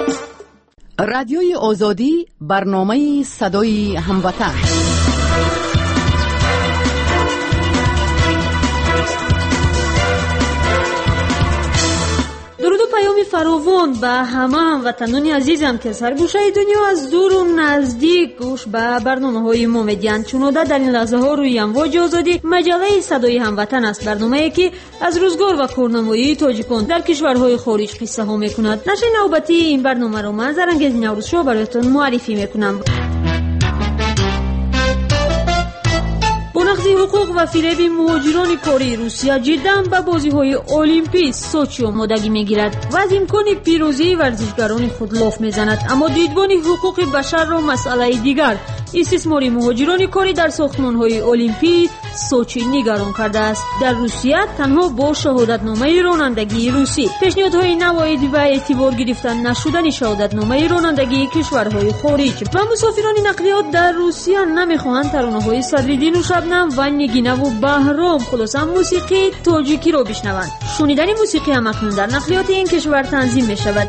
رادیوی آزادی، برنامه صدای هموطن. درود و پیام فراوان به همه هموطنان عزیزم که سرگوشه دنیا از دور و نزدیک گوش به برنامه‌های ما میدین. چونوده در این لحظه ها روی امواج آزادی مجله صدای هموطن است، برنامه‌ای که از روزگار و کارنمایی تاجیکان در کشورهای خارج قصه ها میکند. نشر نوبتی این برنامه رو من زرنگز نوروزشو برایتون معرفی میکنم. با نقض حقوق و فریب مهاجران کاری روسیه جداً به بازی‌های المپیک سوچی آمادگی می‌گیرد و از امکان پیروزی ورزشکاران خود لاف می‌زند. اما دیدبان حقوق بشر را مسئله دیگر، استثمار مهاجران کاری در ساختمان‌های المپیک سوچی نگران کرده است. در روسیه تنها با شهادتنامه رانندگی روسی، پیشنهادهای نوعی و اعتبار گرفتن نشدن شهادتنامه رانندگی کشورهای خارج و مسافران نقلیات در روسیه نمی‌خواهند ترانه‌های صدرالدین و شبنم و نگینه و بهرام خلاصه موسیقی تاجیکی را بشنوند. شنیدن موسیقی هم اکنون در نقلیات این کشور تنظیم می‌شود.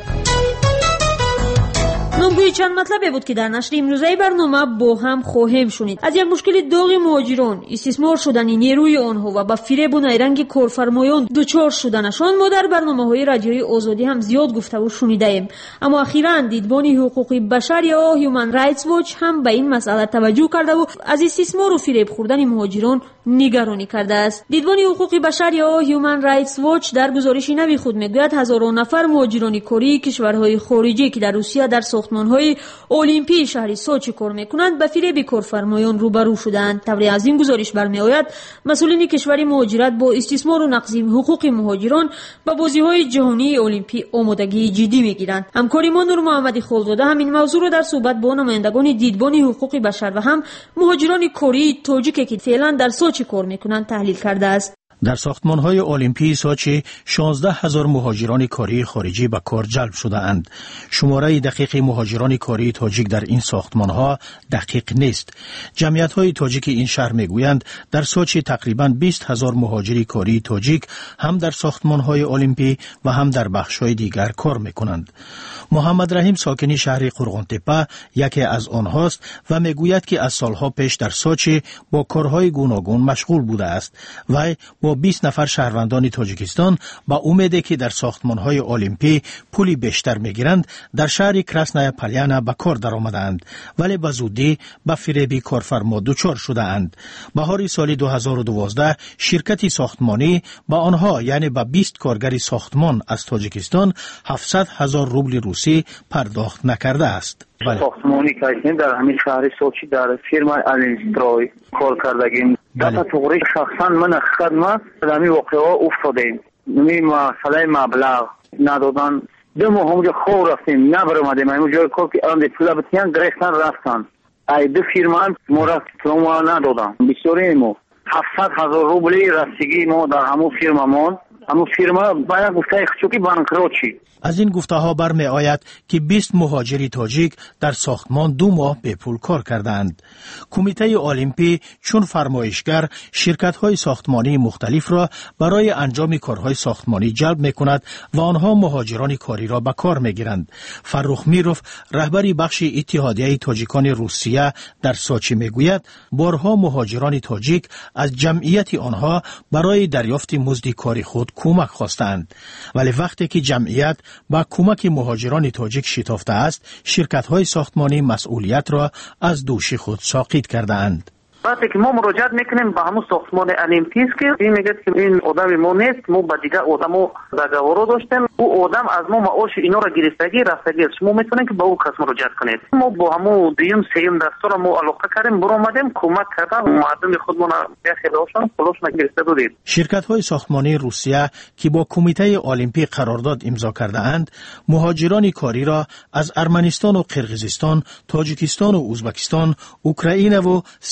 نمگوی چند مطلبی بود که در نشر امروزه برنامه با هم خواهیم شنید. از یک مشکل داغ مهاجران، استثمار شدن نیروی آنها و با فریب و نیرنگ کارفرمایان دچار شدنشان ما در برنامه‌های رادیوی آزادی هم زیاد گفته و شنیده ایم. اما اخیراً دیدبان حقوق بشر یا هیومن رایتس واچ هم به این مسئله توجه کرده و از استثمار و فریب خوردن مهاجران نگرانی کرده است. دیدبان حقوق بشر یا هیومن رایتس واچ در گزارشی نوی خود میگوید هزاران نفر مهاجران کاری کشورهای خارجی که در روسیه در ساختمان‌های المپیک شهر سوچی کار می‌کنند به فریب کارفرمایان روبرو شدند. طبری از این گزارش برمی‌آید مسئولین کشور مهاجرت با استثمار و نقض حقوق مهاجران به بازی‌های جهانی المپیک آمادگی جدی می‌گیرند. همکار ما نور محمدی خالزاده همین موضوع را در صحبت با نمایندگان دیدبان حقوق بشر و هم مهاجران کاری تاجیکی که فعلا در سوچی کار می‌کنند تحلیل کرده است. در ساختمان‌های المپیک سوچی 16,000 مهاجران کاری خارجی به کار جلب شده اند. شماره دقیق مهاجران کاری تاجیک در این ساختمان‌ها دقیق نیست. جمعیت‌های تاجیک این شهر میگویند در سوچی تقریباً 20,000 مهاجر کاری تاجیک هم در ساختمان‌های المپیک و هم در بخش‌های دیگر کار می‌کنند. محمد رحیم ساکنی شهر قرغن‌تپه یکی از آنهاست و میگوید که از سالها پیش در سوچی با کارهای گوناگون مشغول بوده است و با 20 نفر شهروندان تاجیکستان با امیدی که در ساختمان‌های المپیک پولی بیشتر می‌گیرند در شهر کراسنایا پالیانا به کار درآمدند، ولی به زودی به فریب کارفرما دچار شدند. بهار سال 2012 شرکت ساختمانی با آنها یعنی به 20 کارگر ساختمان از تاجیکستان 700,000 روبل روسی پرداخت نکرده است. ساختمانی که در همین شهر سوچی در فیرما الینستروی کار کردگیم. در توغری شخصا من خدمت در همین واقعه افتادیم. این مسئله مبلغ ندادن. 2 ماه همونجا خواه رفتیم نبرمدیم. همونجا کار که الان پولا بتیان گرفتن رفتن. ای 2 فیرما ما را پولا ندادن. بسیاری ما 700,000 روبلی رستگی ما در همون فیرما مون. همون فیرما باید گفته چوکی بانکروچی. از این گفته ها برمی آید که 20 مهاجری تاجیک در ساختمان 2 ماه به پول کار کردند. کمیته المپیک چون فرمایشگر شرکت های ساختمانی مختلف را برای انجام کارهای ساختمانی جلب می کند و آنها مهاجران کاری را به کار می گیرند. فرخ میروف رهبری بخش اتحادیه تاجیکان روسیه در سوچی می گوید بارها مهاجران تاجیک از جمعیت آنها برای دریافت مزد کاری خود کمک خواستند، ولی وقتی که جمعیت با کمک مهاجران تاجیک شتافته است، شرکت‌های ساختمانی مسئولیت را از دوش خود ساقط کرده‌اند. وقتی که ما مراجعت میکنیم به همون ساختمان المپیک که این میگه که این آدم ما نیست، ما با دیگه آدمو دعوا داشتیم، او آدم از ما معاش اینا را گرفتگی رفتگی، شما میتونید که با او کس مراجعت کنید. ما با همون دویم سوم دستور ما علاقه کردیم، برآمدیم کمک کردن مردم خودمون خیلیشون پولش نگرفته بودیم. شرکت‌های ساختمانی روسیه که با کمیته المپیک قرارداد امضا کرده اند، مهاجران کاری را از ارمنستان و قرقیزستان، تاجیکستان و ازبکستان، اوکراین و سربستان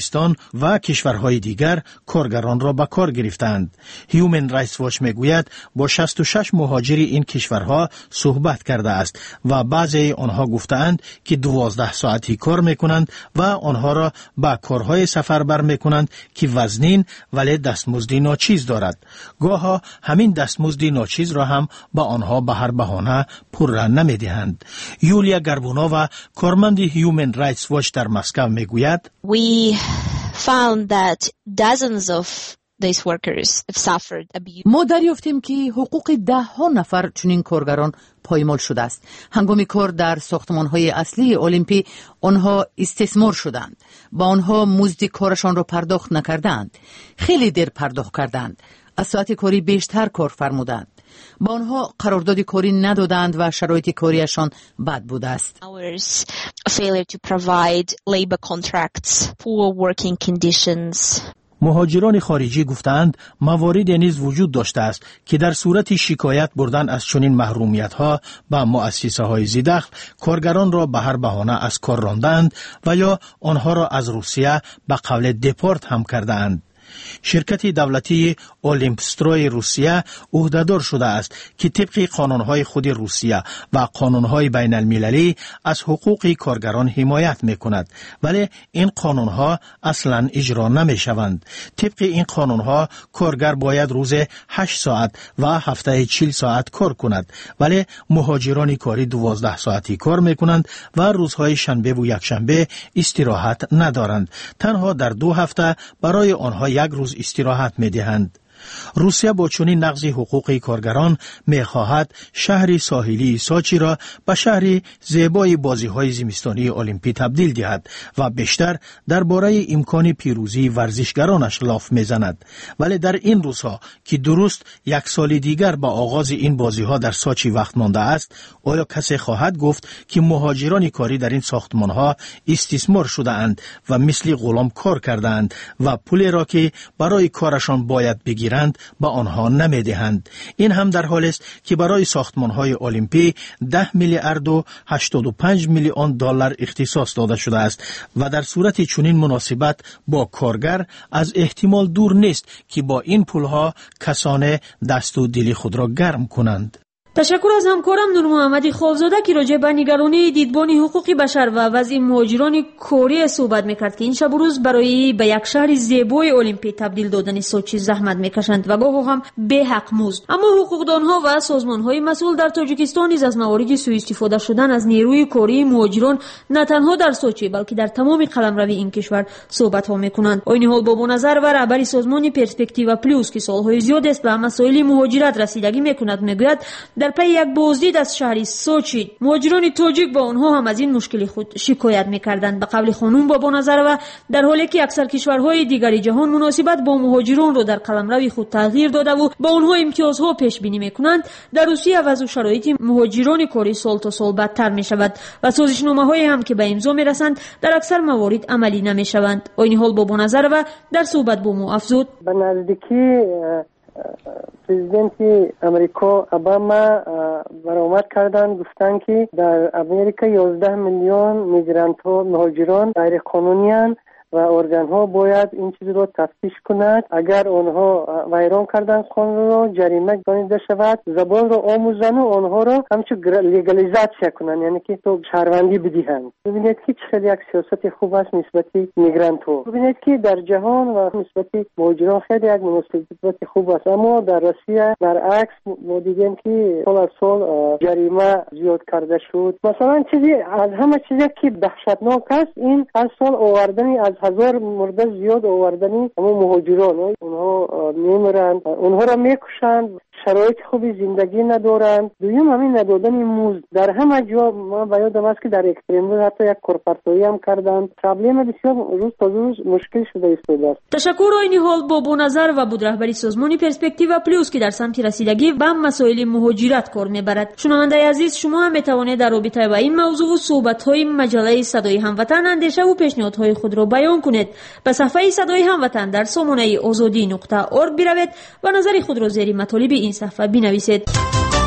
افغانستان و کشورهای دیگر کارگران را به کار گرفتند. هیومن رایتس واچ میگوید با 66 مهاجر این کشورها صحبت کرده است و بعضی آنها گفتند که 12 ساعتی کار میکنند و آنها را به کارهای سفربر میکنند که وزنین ولی دستمزدی ناچیز دارد. گاها همین دستمزدی ناچیز را هم با آنها به هر بهانه پررا نمیدهند. یولیا گربونووا کارمند هیومن رایتس واچ در مسکو میگوید We found that dozens of these workers have suffered abuse. ما دریافتیم که حقوق 10 نفر چنین کارگران پایمال شده است. هنگام کار در ساختمان‌های اصلی المپی آنها استثمار شدند. با آنها مزد کارشان را پرداخت نکردند. خیلی دیر پرداخت کردند. از ساعت کاری بیشتر کار فرمودند. با آنها قرارداد کاری ندادند و شرایط کاریشان بد بوده است. Hours, a failure to provide labor contracts, poor working conditions. مهاجران خارجی گفتند موارد نیز وجود داشته است که در صورت شکایت بردن از چنین محرومیت‌ها به مؤسسه‌های ذی‌دخل کارگران را به هر بهانه از کار راندند و یا آنها را از روسیه به قول دپورت هم کردند. شرکت دولتی اولمپستروی روسیه عهدهدار شده است که طبق قانونهای خود روسیه و قانونهای بین المللی از حقوق کارگران حمایت میکند، ولی این قانونها اصلا اجرا نمی شوند. طبق این قانونها کارگر باید روز 8 ساعت و هفته 40 ساعت کار کند، ولی مهاجران کاری 12 ساعتی کار میکنند و روزهای شنبه و یکشنبه استراحت ندارند. تنها در 2 هفته برای آنها 1 روز استراحت می‌دهند. روسیه با چنین نقض حقوق کارگران می‌خواهد شهر ساحلی سوچی را به شهر زیبای بازی‌های زمستانی المپی تبدیل دهد و بیشتر درباره امکان پیروزی ورزشگرانش لاف می‌زند. ولی در این روزها که درست 1 سال دیگر با آغاز این بازی‌ها در سوچی وقت مانده است، آیا کسی خواهد گفت که مهاجران کاری در این ساختمان‌ها استثمار شده‌اند و مثل غلام کار کردند و پولی را که برای کارشان باید بگیرند با آنها نمیدهند؟ این هم در حالی است که برای ساختمان‌های المپی 10 میلیارد و 85 میلیون دلار اختصاص داده شده است و در صورت چنین مناسبت با کارگر از احتمال دور نیست که با این پولها کسان دست و دل خود را گرم کنند. تشکر از همکارم نور محمدی خالزاده که راجع به نگرانی دیدبان حقوق بشر و وضع مهاجران کره صحبت میکرد که این شب و روز برای به یک شهر زیبای المپی تبدیل دادن سوچی زحمت میکشند و گاه هم به حق مزد. اما حقوقدانها و سازمانهای مسئول در تاجیکستان نیز از موارد سوء استفاده شدن از نیروی کاری مهاجران نه تنها در سوچی بلکه در تمام قلمروی این کشور صحبت ها میکنند. عین حال بابا نظر و رهبر سازمان پرسپکتیو پلوس که سالهای زیاد است به مسائل مهاجرت رسیدگی میکند میگوید در پی یک بازدید از شهر سوچی مهاجران تاجیک با آنها هم از این مشکل خود شکایت میکردند. به قول خانم بابا نظر و در حالی که اکثر کشورهای دیگر جهان مناسبت با مهاجران را در قلمرو خود تغییر داده و با آنها امتیازها پیش بینی میکنند، در روسیه وضع و شرایط مهاجران کاری سال تا سال بدتر میشود و سازشنامه‌های هم که به امضا میرسند در اکثر موارد عملی نمیشوند. عین حال بابا نظر و در صحبت با ما افزود به نزدیکی پرزیدنت امریکا اوباما برآمد کردن، گفتن که در امریکا 11 میلیون میگرانت ها مهاجران غیر قانونی هستند و ارگان ها باید این چیز رو تفتیش کند. اگر آنها ویران کردن قانون را جریمه گانیده شود، زبان را آموزن و آنها را همچون لیگالیزاسیون کنند، یعنی که تو شهروندی بدهند. ببینید که چقدر یک سیاست خوب است نسبت میگرانت ها. ببینید که در جهان و نسبت مهاجران خیلی یک مناسبت خوب است، اما در روسیه برعکس ما دیدیم که سال از سال جریمه زیاد کرده شد. مثلا چیزی از همه چیزی که دهشتناک است این از سال آوردن از 1000 مرده زیاد آوردنی اما مهاجران اونها میمیرند، اونها را میکشند، شرایط خوبی زندگی ندارند. دویم همین ندادن مزد در همه جا. ما باید است که در اکستریم حتی یک کورپراتوری هم کردند. پرابلم بسیار روز تا روز مشکل شده است. تشکر عین حال با نظر و بود رهبری سازمان پرسپکتیو پلوس که در سمت رسیدگی به مسائل مهاجرت کار میبرد. شنونده عزیز، شما هم میتوانید در رابطه با این موضوع و صحبت‌های مجله صدای هموطن اندیشه و پیشنهادهای خود را بیان کنید. به صفحه صدای هموطن در سامانه azadi.org بروید و نظر خود را زیر مطالب این صفحه بنویسید.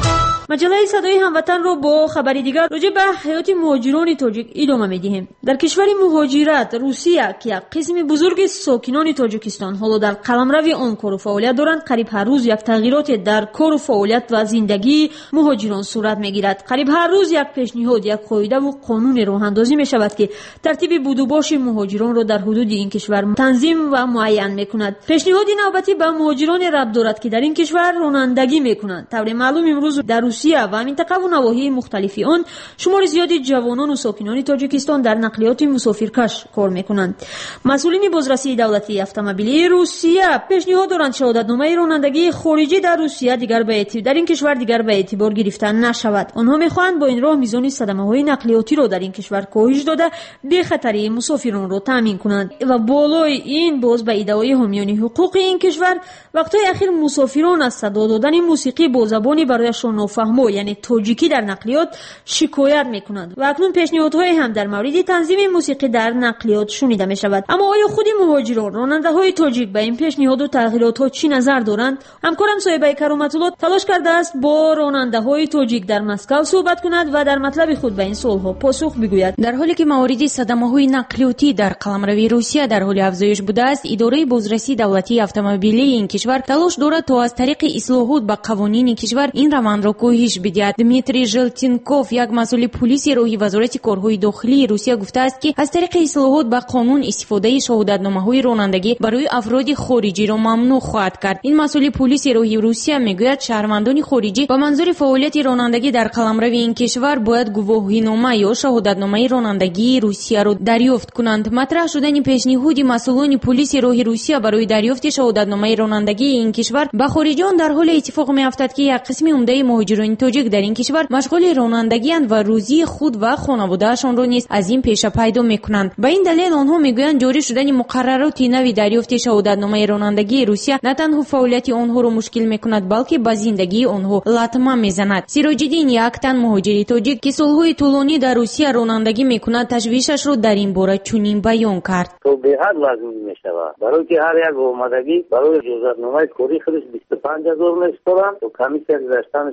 مجله صدای هموطن رو با خبری دیگر راجع به حیات مهاجران تاجیک ادامه میدیم. در کشور مهاجرت روسیه که یک قسم بزرگ ساکنان تاجیکستان حالا در قلمرو آن کار و فعالیت دارند، قریب هر روز یک تغییرات در کار و فعالیت و زندگی مهاجران صورت میگیرد. قریب هر روز یک پیشنهاد، یک قاعده و قانون راه اندازی می شود که ترتیب بود و باش مهاجران را در حدود این کشور تنظیم و معین میکند. پیشنهاد نوبتی به مهاجران ربط دارد که در این کشور رانندگی میکنند. طور معلوم امروز در روسیه و منطقه و نواحی مختلف آن شمار زیادی جوانان و ساکنان تاجیکستان در نقلیات مسافرکش کار میکنند. مسئولین بازرسی دولتی اتومبیلی روسیه پیشنهاد دارند شهادتنامه رانندگی خارجی در روسیه در این کشور دیگر به اعتبار گرفته نشود. آنها میخواهند با این راه میزان صدمه‌های نقلیاتی را در این کشور کاهش داده بی خطری مسافران را تامین کنند و بالای این باز به ادعای حامیان حقوق این کشور وقتهای اخیر مسافران از صدا دادن موسیقی با زبانی برایشان نافهمو یعنی تاجیکی در نقلیات شکایت میکنند و اکنون پیشنهادهای هم در مورد تنظیم موسیقی در نقلیات شنیده میشود. اما آیا خود مهاجران راننده‌های تاجیک به این پیشنهاد و تغییرات ها چی نظر دارند؟ همکارم صاحبه کرامت الله تلاش کرده است با راننده‌های تاجیک در مسکو صحبت کند و در مطلب خود به این سوالها پاسخ بگوید. در حالی که موارد صدمه‌های نقلیاتی در قلمرو روسیه در حال افزایش بوده است، اداره بازرسی دولتی اتومبیلی این کشور تلاش دارد تا از طریق اصلاحات به قوانین کشور این روند را کاهش بدهد. دمیتری ژلتینکوف، یک مسئول پلیس راهی وزارت کارهای داخلی روسیه گفته است که از طریق اصلاحات به قانون استفاده شهادتنامه‌های رانندگی برای افراد خارجی را ممنوع خواهد کرد. این مسئول پلیس راهی روسیه میگوید شهروندان خارجی با منظور فعالیت رانندگی در قلمرو این کشور باید گواهینامه یا شهادتنامه رانندگی روسیه را دریافت کنند. مطرح شدن پیشنهاد مسئولان پلیس راهی روسیه برای دریافت شهادتنامه رانندگی این کشور به خارجیان در حال اتفاق میافتد که یک قسم عمده مهاجران تاجیک در این کشور مشغول رانندگی اند و روزی خود و خانواده‌شان را نیز از این پیشه پیدا میکنند. به این دلیل آنها میگویند جاری شدن مقررات نوی دریافت شهادتنامه رانندگی روسیه نه تنها فعالیت آنها را مشکل میکند بلکه به زندگی آنها لطمه میزند. سیراج‌الدین، یک تن مهاجر تاجیک که سالهای طولانی در روسیه رانندگی میکند، تشویشش را در این باره چنین بیان کرد. تو به حد لازم میشود برای که هر یک آمادگی برای اجازه‌نامه کاری خودش 25000 میسپارن و کمیسیون داشتنش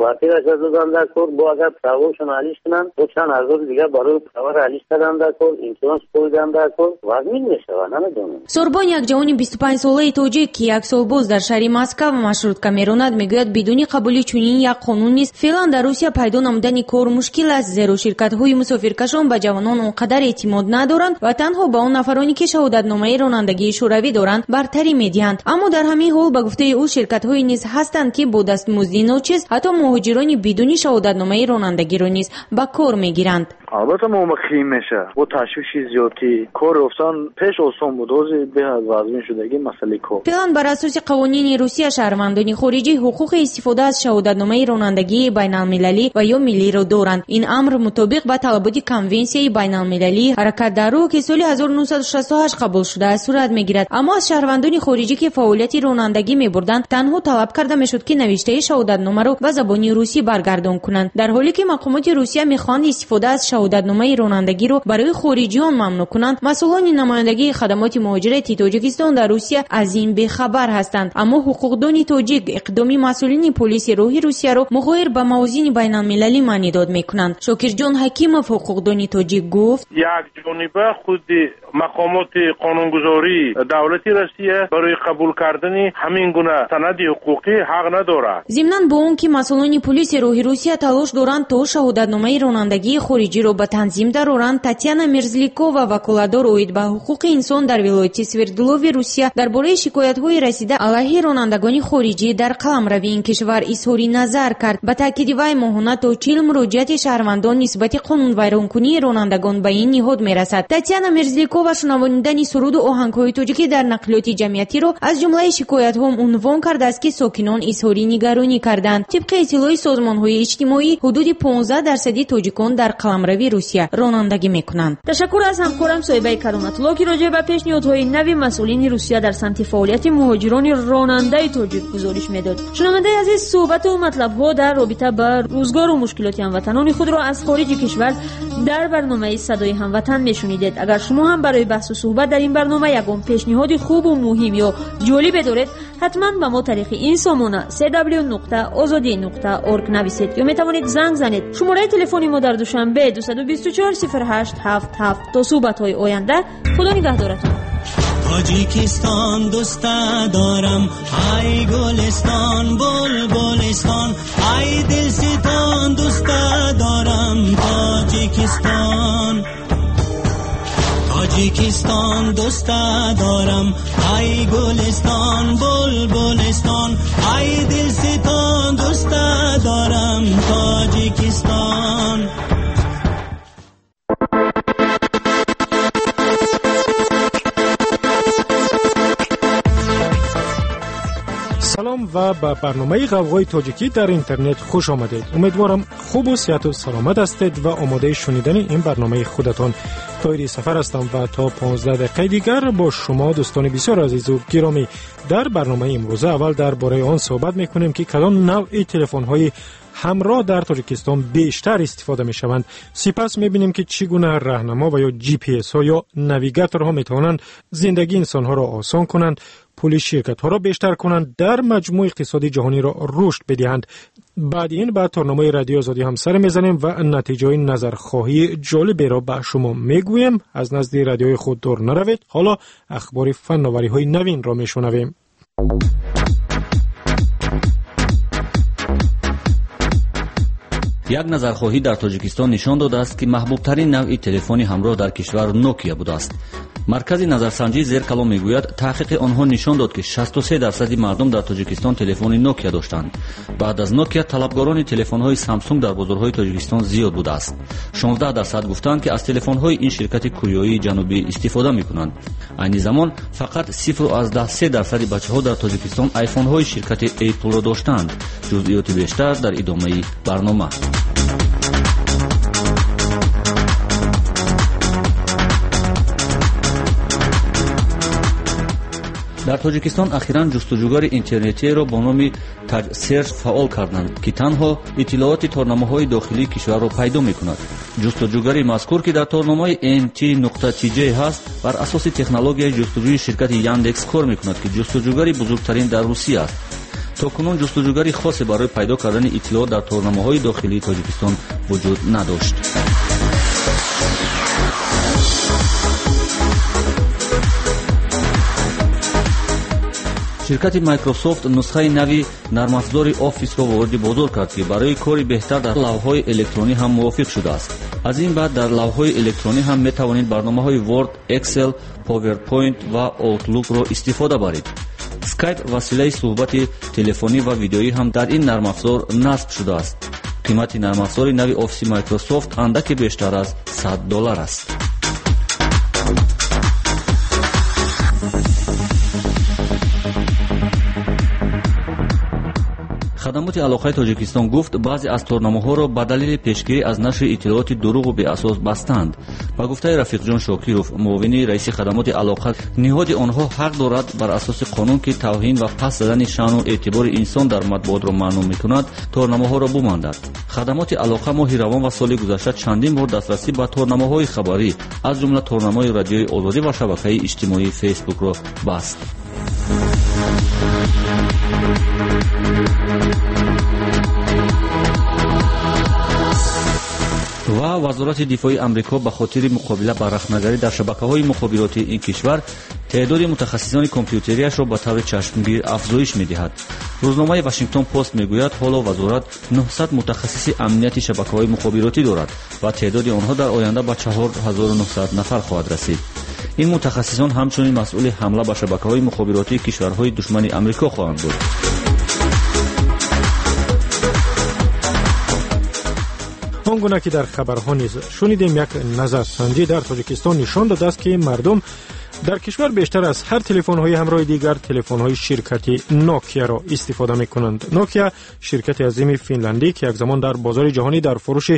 24000 در کار با اگر پرواشون علیش کنن تو چند هزار دیگه برای پرور علیش کردن در کار اینشورنس پویدن در کار وزمین میشود. نمیدونم. سوربان، یک جوان 25 ساله تاجیک که یک سال باز در شهر مسکو مشروطه میراند، میگوید بدون قبول چنین یک قانون نیست. فعلا در روسیه پیدا نمودن کار مشکل است، زیرا شرکت‌های مسافرکشان به جوانان اونقدر اعتماد ندارند و تنها به آن نفرانی که شهادتنامه رانندگی شوروی دارند برتری میدهند. اما در همین حال به گفته او شرکت‌های نیز هستند که با دستمزدی ناچیز حتی مهاجران بدون شهادتنامه رانندگی را نیز به کار میگیرند. البته مومخیم میشه و تشویش زیادی کار افتان پیش آسان بود روزی به از وزمین شدگی مسئله کار. فعلا بر اساس قوانین روسیه شهروندان خارجی حقوق استفاده از شهادتنامه رانندگی بین‌المللی و یا ملی را دارند. این امر مطابق با طلبات کنونسیون بین‌المللی حرکت در راه که سال 1968 قبول شده است صورت میگیرد. اما از شهروندان خارجی که فعالیت رانندگی میبردند تنها طلب کرده میشد که نوشته شهادتنامه را به زبان روسی برگردان کنند، در حالی که مقامات روسیه میخواهند استفاده از شهادتنامه رانندگی را برای خارجیان ممنوع کنند. مسئولان نمایندگی خدمات مهاجرت تاجیکستان در روسیه از این بی‌خبر هستند. اما حقوقدان تاجیک اقدام مسئولین پلیس راهی روسیه را مغایر به موازین بین‌المللی معنی داد میکنند. شاکر جان حکیمов حقوقدان تاجیک گفت: یک جانبه خود مقامات قانونگذاری دولتی روسیه برای قبول کردن همین گونه سند حقوقی حق ندارد. ضمناً با اون که مسئولان پلیس راهی روسیه تلاش دارند تا شهادتنامه رانندگی خارجی را به تنظیم درآورند، تاتیانا مرزلیکова وکالتدار اوید به حقوق انسان در ولایت سوردلوف روسیه درباره شکایت‌های رسیده علیه رانندگان خارجی در قلمرو این کشور اظهار نظر کرد. به تاکید وی ماهانه تا 40 مراجعت شهروندان نسبت قانون ویرانکنی رانندگان به این نهاد میرسد. تاتیانا مرزلیکova شنوانیدن سرود و آهنگ‌های تاجیکی در نقلیات جمعیتی را از جمله شکایت‌ها عنوان کرده است که ساکنان اظهار نگرانی کردند. طبق اطلاع سازمان‌های اجتماعی حدود 15% تاجیکان در قلمرو قلمروی روسیه رانندگی میکنند. تشکر از همکارم صهیبه کرامت‌الله که راجع به پیشنهادهای نوی مسئولین روسیه در سمت فعالیت مهاجران راننده تاجیک گزارش میداد. شنونده عزیز، صحبت و مطلب‌ها در رابطه با روزگار و مشکلات هموطنان خود را از خارج کشور در برنامه صدای هموطن میشنیدید. اگر شما هم برای بحث و صحبت در این برنامه یگان پیشنهاد خوب و مهم یا جالب دارید، حتما به ما طریق این سامانه www.azadi.org نویسید یا میتوانید زنگ زنید. شماره تلفن ما در دوشنبه 224 0877 تا صحبت‌های آینده. خدا نگهدارتون. تاجیکستان دوست دارم، ای گلستان بلبلستان، ای دلستان دوست دارم. تاجیکستان دوست دارم، ای گلستان بلبلستان، ای دلستان دوست دارم. تاجیکستان. سلام و به برنامه غوغای تاجیکی در اینترنت خوش آمدید. امیدوارم خوب و صحت و سلامت هستید و آماده شنیدن این برنامه خودتان. طاهری سفر هستم و تا 15 دقیقه دیگر با شما دوستان بسیار عزیز و گرامی در برنامه امروز اول درباره آن صحبت میکنیم که کدام نوع تلفن های همراه در تاجیکستان بیشتر استفاده می شوند. سپس می بینیم که چگونه راهنما و یا جی پی اس ها یا نویگاتورها می توانند زندگی انسان ها را آسان کنند، پول شرکت ها را بیشتر کنند، در مجموع اقتصادی جهانی را رشد بدهند. بعد این بعد برنامه رادیو آزادی هم سر میزنیم و نتیجه نظرخواهی جالبی را به شما میگویم. از نزد رادیوی خود دور نروید. حالا اخبار فناوری های نوین را میشنویم. یک نظرخواهی در تاجیکستان نشان داده است که محبوب ترین نوع تلفن همراه در کشور نوکیا بوده است. مرکز نظرسنجی زیر کلام میگوید تحقیق آنها نشان داد که 63% مردم در تاجیکستان تلفن نوکیا داشتند. بعد از نوکیا طلبکاران تلفن‌های سامسونگ در بازارهای تاجیکستان زیاد بوده است. 16% گفتند که از تلفن‌های این شرکت کوریایی جنوبی استفاده می‌کنند. عین زمان فقط 0.3% بچه‌ها در تاجیکستان آیفون‌های شرکت اپل را داشتند. جزئیات بیشتر در ادامه برنامه. در تاجیکستان اخیراً جستجوگر اینترنتی را با نام تاج سرچ فعال کردند که تنها اطلاعات تارنامه‌های داخلی کشور را پیدا می‌کند. جستجوگر مذکور که در تارنامه nt.tj هست بر اساس تکنولوژی جستجوی شرکت یاندکس کار می‌کند که جستجوگری بزرگترین در روسیه است. تاکنون جستجوگری خاصی برای پیدا کردن اطلاعات در تارنامه‌های داخلی تاجیکستان وجود نداشت. شرکت مایکروسافت نسخه نوی نرم افزار آفیس را وارد بازار کرد که برای کاری بهتر در لوحه‌های الکترونی هم موافق شده است. از این بعد در لوحه‌های الکترونی هم می توانید برنامه‌های ورد، اکسل، پاورپوینت و آوتلوک را استفاده برید. اسکایپ وسیله صحبت تلفنی و ویدیویی هم در این نرم افزار نصب شده است. قیمت نرم افزار نوی آفیس مایکروسافت اندکی بیشتر از $100 است. خدمات علاقه تاجیکستان گفت بعضی از تارنامه‌ها را به دلیل پیشگیری از نشر اطلاعات دروغ و بی اساس بستند. با گفته رفیق جان شاکیروف، معاون رئیس خدمات علاقه، نهاد آنها حق دارد بر اساس قانون که توهین و پس زدن شأن و اعتبار انسان در مطبوعات را ممنوع می‌کند، تارنامه‌ها را بماندد. خدمات علاقه ماه روان و سال گذشته چندین بار دسترسی به تارنامه‌های خبری از جمله تارنامه رادیوی آزادی و شبکه اجتماعی فیسبوک را بست. و وزارت دفاع آمریکا به خاطر مقابله با رخنه‌گری در شبکه‌های مخابراتی این کشور تعداد متخصصان کامپیوتریش را به طور چشمگیر افزایش می‌دهد. روزنامه واشنگتن پست می‌گوید حالا وزارت 900 متخصص امنیت شبکه‌های مخابراتی دارد و تعداد آنها در آینده به 4900 نفر خواهد رسید. این متخصصان همچنین مسئول حمله به شبکه‌های مخابراتی کشورهای دشمن آمریکا خواهند بود. آنگونه که در خبرها نیز شنیدیم، یک نظرسنجی در تاجیکستان نشان داده است که مردم در کشور بیشتر از هر تلفن‌های همراه دیگر تلفن‌های شرکتی نوکیا را استفاده می‌کنند. نوکیا شرکت عظیم فنلندی که یک زمان در بازار جهانی در فروش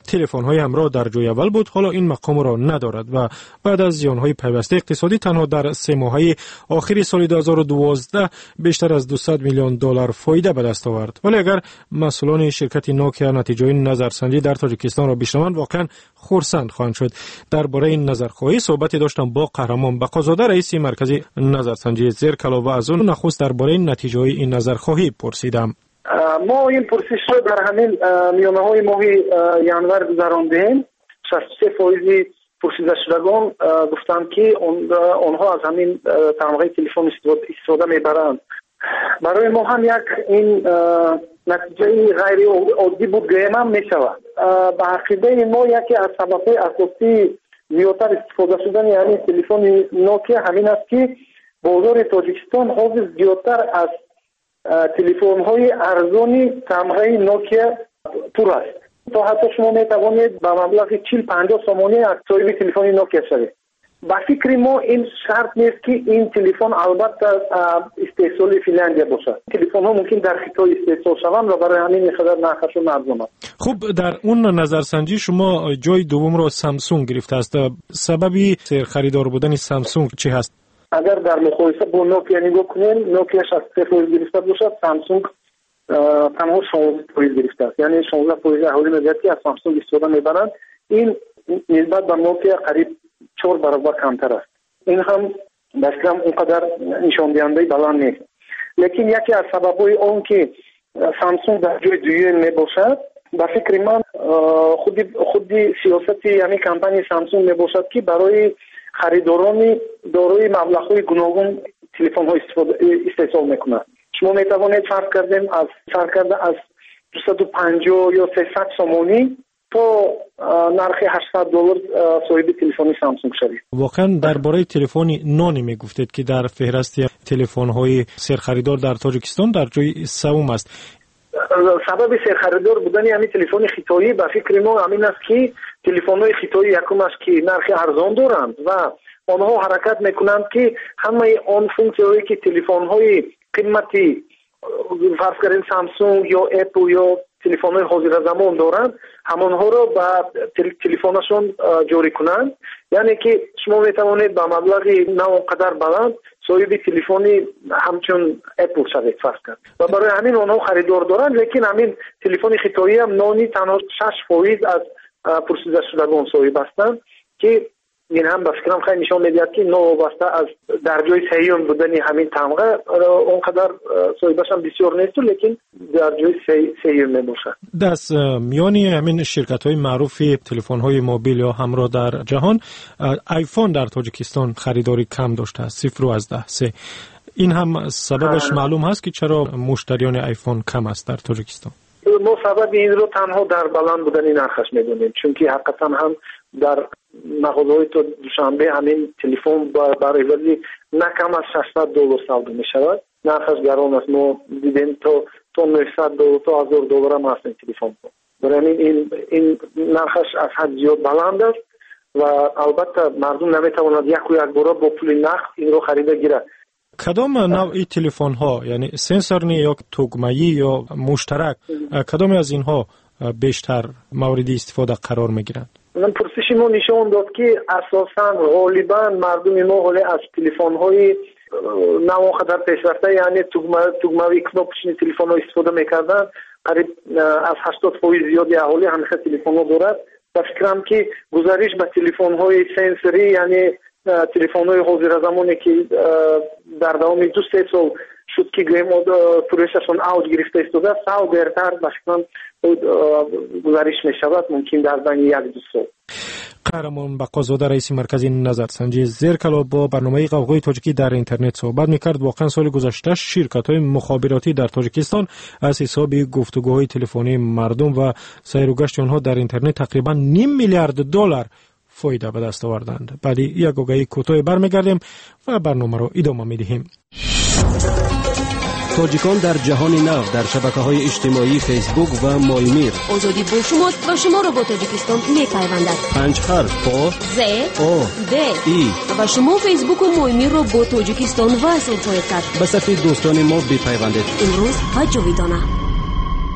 تلفن‌های همراه در جای اول بود، حالا این مقام را ندارد و بعد از زیان‌های پیوسته اقتصادی تنها در 3 ماهه آخر سال 2012 بیشتر از 200 میلیون دلار فایده به دست آورد. ولی اگر مسئولان شرکت نوکیا نتیجه نظرسنجی در تاجیکستان را بشنوند واقعا خرسند خواهند شد. درباره این نظرخواهی صحبتی داشتم با قهرمان بقازاده رئیس مرکز نظرسنجی زیرکلا و از اون نخست درباره نتیجه این نظرخواهی پرسیدم. ما این پرسش رو در همین میانه‌های ماه ینور گذراندیم. 63% پرسیده شدگان گفتند که آنها از همین تمغه تلفن استفاده میبرند. برای ما هم یک این نتیجه غیر عادی بود گفتم میشود. به عقیده ما یکی از سبب‌های اساسی زیادتر استفاده شدن یعنی تلفن نوکیا همین است که بازار تاجیکستان حاضر زیادتر از تلفن‌های ارزانی تمغه نوکیا پر است. تا حتی شما میتوانید با مبلغ 40-50 سومانی از صاحب تلفن نوکیا شوید. با فکر ما این شرط نیست که این تلفن البته استحصال فنلاندیا باشد. تلفن ها ممکن در خطای استحصال شوند و برای همین خدر نرخش ارزان است. خب در اون نظرسنجی شما جای دوم را سامسونگ گرفته است. سببی خریدار بودن سامسونگ چی هست؟ اگر در مقایسه با نوکیا نگاه کنیم، نوکیا 63% گرفته باشد، سامسونگ تنها 16% گرفته است. یعنی 16% اهالی ملت از سامسونگ استفاده میبرند. این نسبت به نوکیا قریب 4 برابر کمتر است. این هم بسیار اونقدر نشان دهنده بلند نیست. لیکن یکی از سبب‌های اون که سامسونگ در جای دوم میباشد به فکر من خودی سیاست یعنی کمپانی سامسونگ میباشد که برای خریداران دارای مبلغ‌های گوناگون تلفن‌ها استحصال میکنند. شما میتوانید فرض کرده از 250 یا 300 سومانی تا نرخ $800 صاحب تلفن سامسونگ شوید. واقعا درباره تلفن نانی میگفتید که در فهرست تلفن‌های سرخریدار در تاجیکستان در جای سوم است. سبب سرخریدار بودن یعنی تلفن خطایی به فکر ما همین است که تلفن‌های خطایی یکم است که نرخ ارزان دارند و آنها حرکت میکنند که همه آن فونکسیون‌هایی که تلفن‌های قیمتی فرض کنید سامسونگ یا اپل یا تلفن‌های حاضر زمان دارند همانها را به تلفنشون جاری کنند. یعنی که شما میتوانید با مبلغ نه اونقدر بلند صاحب تلفنی همچون اپل شوید فرض کنید و برای همین آنها خریدار دارند. لیکن همین تلفن خطایی هم نانی تنها 6% از پرسیده شدگان صاحب هستند که این هم به فکرم خیلی نشان میدهد که نوابسته از در جای سیوم بودن همین تمغه اونقدر صاحبش هم بسیار نیست لیکن در جای سیوم میباشد. دست میانی همین شرکت های معروف تلفن های موبیل یا همراه در جهان آیفون در تاجیکستان خریداری کم داشته است 0-10. این هم سببش معلوم هست که چرا مشتریان آیفون کم است در تاجیکستان؟ ما سبب این رو تنها در بلند بودن نرخش میدونیم چون که حقیقتا هم در مغازه‌های تا دوشنبه همین تلفن برای ولی نه کم از $600 سودا میشود. نرخش گران است. ما دیدیم تا $900 تا $1000 هم هست این تلفن. برای این نرخش از حد زیاد بلند است و البته مردم نمیتواند یک بار با پول نقد این رو خریده گیرد. کدام نوع تلفن ها یعنی سنسورنی یا تگمه‌ای یا مشترک کدام از اینها بیشتر مورد استفاده قرار میگیرند؟ من پرسش ما نشان داد که اساساً غالباً مردم ما حالی از تلفن‌های نوآخر پیشرفته یعنی تگمه‌ای کنوپشنی تلفن‌ها استفاده می‌کردند. قریب از 80% زیادی اهالی همین تلفن‌ها دارد. و فکرم که گزارش به تلفن‌های سنسوری یعنی تلفن‌های حاضر زمانی که در دوام 2-3 سال شد که گیم پروسشون اوت گرفته استوده سال برتر باشن گزارش میشود ممکن در بین 1-2 سال. قهرمان بقازاده رئیس مرکز نظرسنجی زیرکلا با برنامه قوقای تاجیکی در اینترنت صحبت میکرد. واقعا سال گذشته شرکت‌های مخابراتی در تاجیکستان از حساب گفتگوهای تلفنی مردم و سیر و گشت آنها در اینترنت تقریبا $500 میلیارد فایده به دست آوردند. بعدی یک آگهی کوتاه برمیگردیم و برنامه رو ادامه میدهیم. تاجیکان در جهان نو در شبکه‌های اجتماعی فیسبوک و مایمیر. آزادی با شماست و شما را با تاجیکستان می‌پیوندد. 5 حرف با ز او د ای و شما فیسبوک و مایمیر را با تاجیکستان وصل خواهید کرد. به صفحه دوستان ما بپیوندید. امروز و جاویدانه.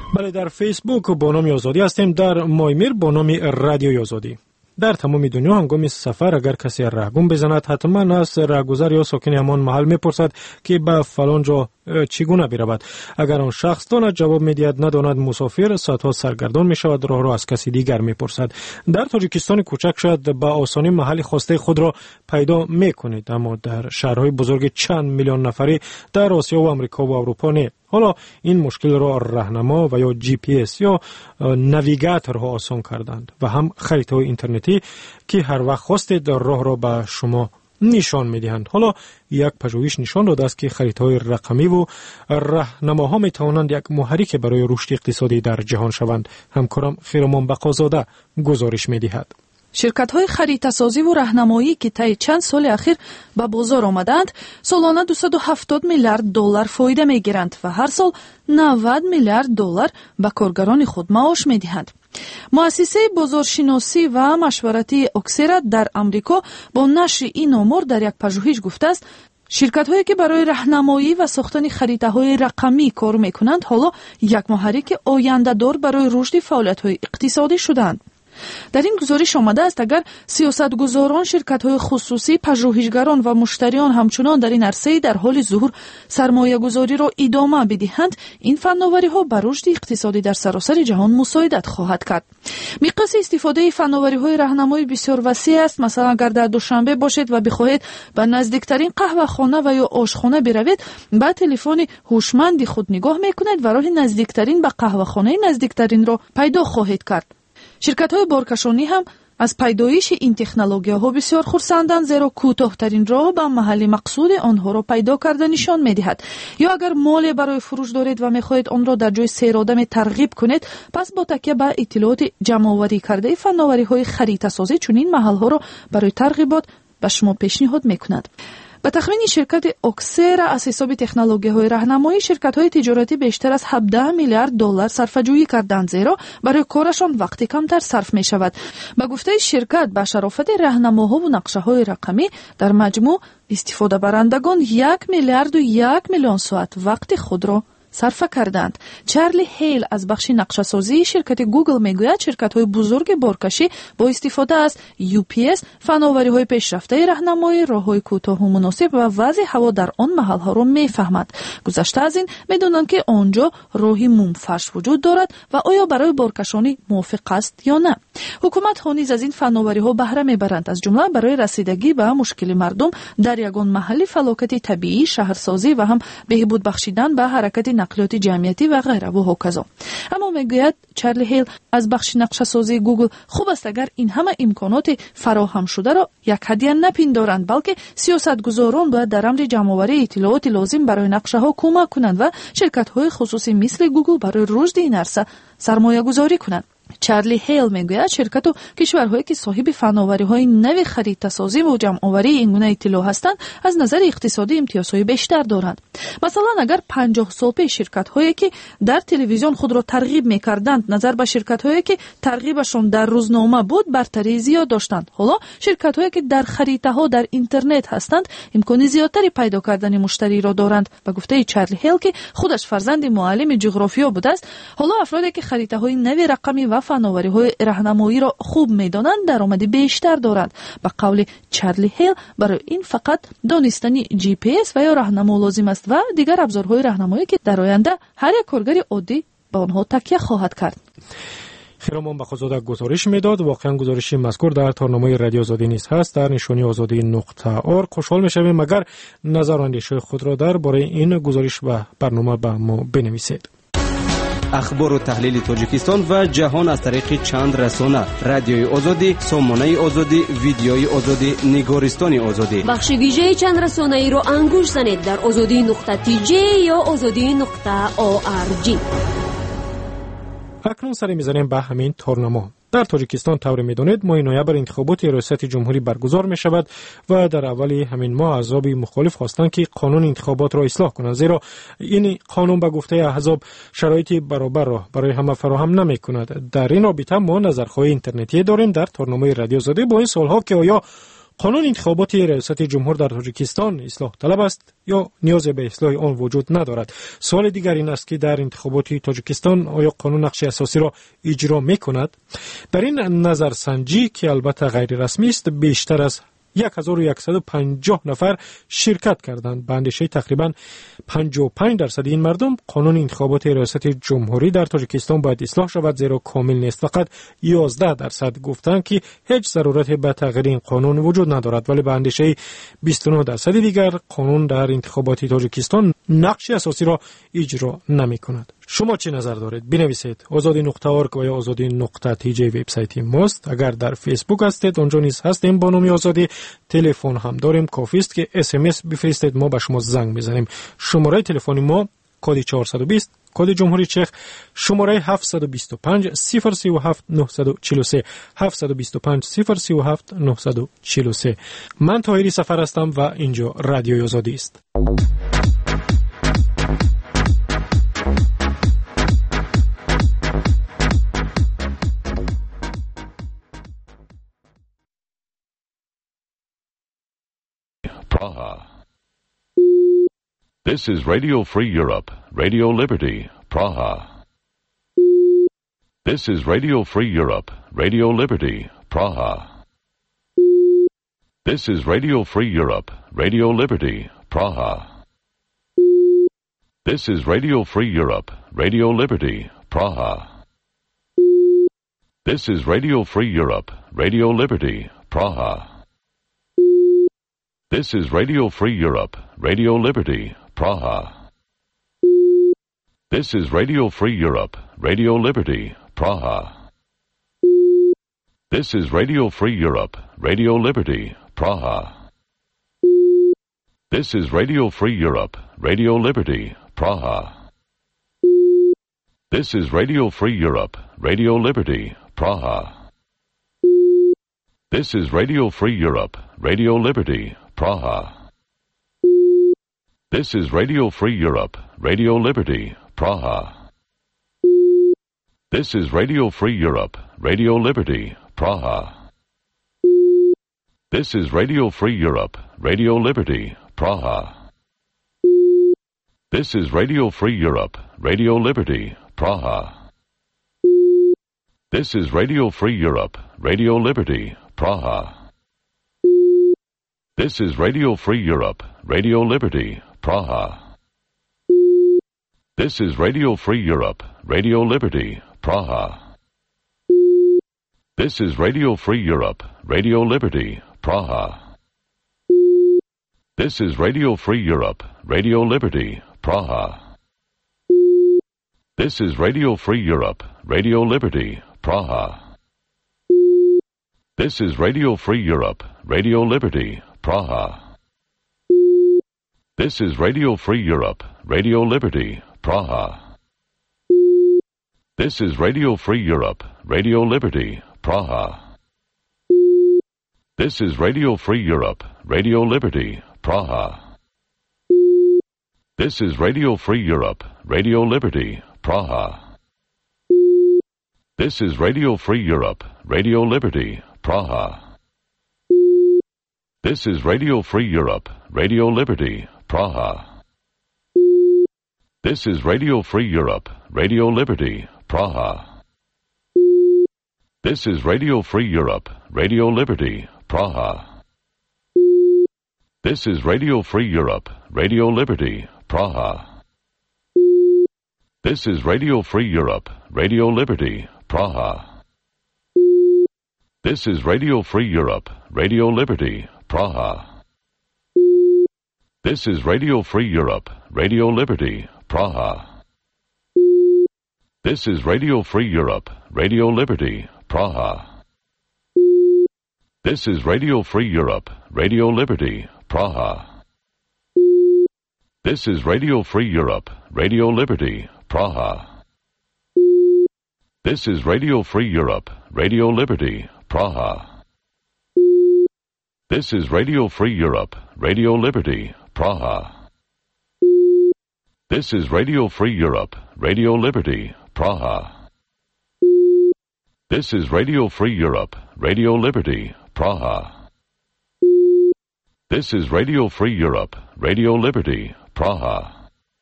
بله، در فیسبوک با نام آزادی هستیم، در مایمیر با نام رادیو آزادی. در تمام دنیا هنگام سفر اگر کسی رهگم بزند حتما از راهگذر یا ساکن همان محل میپرسد که به فلان جا چگونه برود. اگر آن شخص داند جواب میدهد، نداند مسافر ساعتها سرگردان میشود، راه را از کسی دیگر میپرسد. در تاجیکستان کوچک شاید به آسانی محل خواسته خود را پیدا میکنید، اما در شهرهای بزرگ چند میلیون نفری در آسیا و امریکا و اروپا نه. حالا این مشکل را راهنما و یا جی پی اس یا نویگاتورها آسان کردند و هم خریطه‌های اینترنتی که هر وقت خواستید راه را به شما نشان میدهند. حالا یک پژوهش نشان داده است که خریطه‌های رقمی و راهنماها میتوانند یک محرک برای رشد اقتصادی در جهان شوند. همکارم خیرمان بقازاده گزارش میدهد. شرکت‌های خریطه‌سازی و راهنمایی که طی چند سال اخیر به بازار آمدند، سالانه 270 میلیارد دلار فایده می‌گیرند و هر سال 90 میلیارد دلار به کارگران خود معاش می‌دهند. مؤسسه بازارشناسی و مشورتی اکسرا در آمریکا با نشر این آمار در یک پژوهش گفته است شرکت‌هایی که برای راهنمایی و ساختن خریطه‌های رقمی کار می‌کنند حالا یک محرک آینده‌دار برای رشد فعالیت‌های اقتصادی شدند. در این گزارش آمده است اگر سیاستگزاران، شرکت‌های خصوصی، پژوهشگران و مشتریان همچنان در این عرصه در حال ظهور سرمایه‌گذاری را ادامه بدهند، این فناوری‌ها بر رشد اقتصادی در سراسر جهان مساعدت خواهد کرد. مقیاس استفاده فناوری‌های راهنمایی بسیار وسیع است. مثلا اگر در دوشنبه باشید و بخواهید به نزدیکترین قهوه‌خانه و یا آشخانه بروید، با تلفن هوشمند خود نگاه می‌کنید و راه نزدیکترین به قهوه‌خانه نزدیکترین را پیدا خواهید کرد. شرکت‌های بارکشانی هم از پیدایش این تکنولوژی‌ها بسیار خرسندند، زیرا کوتاه‌ترین راه به محل مقصود آنها را پیدا کرده نشان می‌دهد. یا اگر مالی برای فروش دارید و می‌خواهید آن را در جای سیر آدم ترغیب کنید، پس با تکیه به اطلاعات جمع‌آوری کرده فناوری‌های خریطه‌سازی چنین محل‌ها را برای ترغیبات به شما پیشنهاد می‌کند. به تخمین شرکت اکسرا از حساب تکنولوژی‌های راهنمایی، شرکت‌های تجارتی بیشتر از 17 میلیارد دلار صرفه‌جویی کردند، زیرا برای کارشان وقت کمتر صرف می‌شود. به گفته شرکت، به شرافت راهنماها و نقشه‌های رقمی در مجموع استفاده برندگان 1 میلیارد و 1 میلیون ساعت وقت خود را صرف کردند. چارلی هیل از بخش نقشه‌سازی شرکت گوگل میگوید شرکت‌های بزرگ بارکشی با استفاده از UPS فناوری‌های پیشرفته راهنمایی، راه‌های کوتاه و مناسب و وضع هوا در آن محل‌ها را می‌فهمد. گذشته از این می‌دانند که آنجا راهی مومفرش وجود دارد و آیا برای بارکشانی موافق است یا نه. حکومت‌ها نیز از این فناوری‌ها بهره می‌برند، از جمله برای رسیدگی به مشکل مردم در یگان محل فلاکت طبیعی، شهرسازی و هم بهبود بخشیدن به حرکت نقلیات جمعیتی و غیره و هکذا. اما میگوید چارلی هیل از بخش نقشه‌سازی گوگل خوب است اگر این همه امکانات فراهم شده را یک هدیه نپندارند، بلکه سیاستگزاران باید در امر جمع‌آوری اطلاعات لازم برای نقشه‌ها کمک کنند و شرکت‌های خصوصی مثل گوگل برای رشد این عرصه سرمایه‌گذاری کنند. چارلی هیل میگوید شرکت و کشورهایی که صاحب فناوری‌های نوی خریطه‌سازی و جمع‌آوری این گونه اطلاع هستند از نظر اقتصادی امتیازهای بیشتر دارند. مثلا اگر 50 سال پیش شرکت‌هایی که در تلویزیون خود را ترغیب می‌کردند نظر به شرکت‌هایی که ترغیبشان در روزنامه بود برتری زیاد داشتند، حالا شرکت‌هایی که در خریطه‌ها در اینترنت هستند امکان زیادتری پیدا کردن مشتری را دارند. به گفته چارلی هیل که خودش فرزند معلم جغرافیا بوده است، حالا افرادی که خریطه‌های نوی رقمی و فناوری‌های راهنمایی را خوب می‌دانند درآمد بیشتر دارند. به قول چارلی هیل برای این فقط دانستن جی پی اس و یا راهنما لازم است و دیگر ابزارهای راهنمایی که در آینده هر یک کارگر عادی به آنها تکیه خواهد کرد. خیرمان بخوزاده گزارش میداد. واقعا گزارش مذکور در تارنامه رادیو آزادی نیز هست در نشانی azadi.org. خوشحال میشویم اگر نظر و اندیشه خود را درباره این گزارش و برنامه به ما بنویسید. اخبار و تحلیل تاجیکستان و جهان از طریق چند رسانه: رادیوی آزادی، سامانه آزادی، ویدیوی آزادی، نگارستان آزادی. بخش ویژه چند رسانه ای را انگوش زنید در azadi.tj یا azadi.org. اکنون سر میزنیم به همین تارنامه. در تاجیکستان طور میدانید ماه نوامبر انتخابات ریاست جمهوری برگزار می شود و در اول همین ماه احزاب مخالف خواستند که قانون انتخابات را اصلاح کنند، زیرا این قانون به گفته احزاب شرایط برابر را برای همه فراهم نمی کند. در این رابطه ما نظرخواهی اینترنتی داریم در تارنامه رادیو آزادی با این سوال ها که آیا قانون انتخابات ریاست جمهور در تاجیکستان اصلاح طلب است یا نیاز به اصلاح آن وجود ندارد؟ سوال دیگر این است که در انتخابات تاجیکستان آیا قانون نقش اساسی را اجرا می‌کند؟ در این نظرسنجی که البته غیر رسمی است بیشتر از 1150 نفر شرکت کردند. به اندازه تقریبا 55% این مردم قانون انتخابات ریاست جمهوری در تاجیکستان باید اصلاح شود زیرا کامل نیست. فقط 11% گفتند که هیچ ضرورت به تغییر این قانون وجود ندارد، ولی به اندازه 29% دیگر قانون در انتخابات تاجیکستان نقش اساسی را اجرا نمی‌کند. شما چه نظر دارید؟ بنویسید. azadi.org و یا azadi.tj وبسایت ماست. اگر در فیسبوک هستید اونجا نیز هستیم با نام آزادی. تلفن هم داریم، کافی است که SMS بفرستید، ما به شما زنگ میزنیم. شماره تلفن ما کد 420 کد جمهوری چک، شماره 725 037 943 725 037 943. من طاهری سفر هستم و اینجا رادیوی آزادی است. Praha. This is Radio Free Europe, Radio Liberty, Praha. This is Radio Free Europe, Radio Liberty, Praha. This is Radio Free Europe, Radio Liberty, Praha. This is Radio Free Europe, Radio Liberty, Praha. This is Radio Free Europe, Radio Liberty, Praha. This is Radio Free Europe, Radio Liberty, Praha. This is Radio Free Europe, Radio Liberty, Praha. This is Radio Free Europe, Radio Liberty, Praha. This is Radio Free Europe, Radio Liberty, Praha. This is Radio Free Europe, Radio Liberty, Praha. This is Radio Free Europe, Radio Liberty, Praha. This is Radio Free Europe, Radio Liberty, Praha. This is Radio Free Europe, Radio Liberty, Praha. This is Radio Free Europe, Radio Liberty, Praha. This is Radio Free Europe, Radio Liberty, Praha. This is Radio Free Europe, Radio Liberty, Praha. This is Radio Free Europe, Radio Liberty, Praha. This is Radio Free Europe, Radio Liberty, Praha. This is Radio Free Europe, Radio Liberty, Praha. This is Radio Free Europe, Radio Liberty, Praha. This is Radio Free Europe, Radio Liberty, Praha. This is Radio Free Europe, Radio Liberty, Praha. This is Radio Free Europe, Radio Liberty, Praha. This is Radio Free Europe, Radio Liberty, Praha. This is Radio Free Europe, Radio Liberty, Praha. This is Radio Free Europe, Radio Liberty, Praha. This is Radio Free Europe, Radio Liberty, Praha. This is Radio Free Europe, Radio Liberty, Praha. This is Radio Free Europe, Radio Liberty, Praha. This is Radio Free Europe, Radio Liberty, Praha. This is Radio Free Europe, Radio Liberty, Praha. This is Radio Free Europe, Radio Liberty, Praha. This is Radio Free Europe, Radio Liberty, Praha. This is Radio Free Europe, Radio Liberty, Praha. This is Radio Free Europe, Radio Liberty, Praha. This is Radio Free Europe, Radio Liberty, Praha. This is Radio Free Europe, Radio Liberty, Praha. This is Radio Free Europe, Radio Liberty, Praha. This is Radio Free Europe, Radio Liberty, Praha. This is Radio Free Europe, Radio Liberty, Praha. This is Radio Free Europe, Radio Liberty, Praha. This is Radio Free Europe, Radio Liberty, Praha.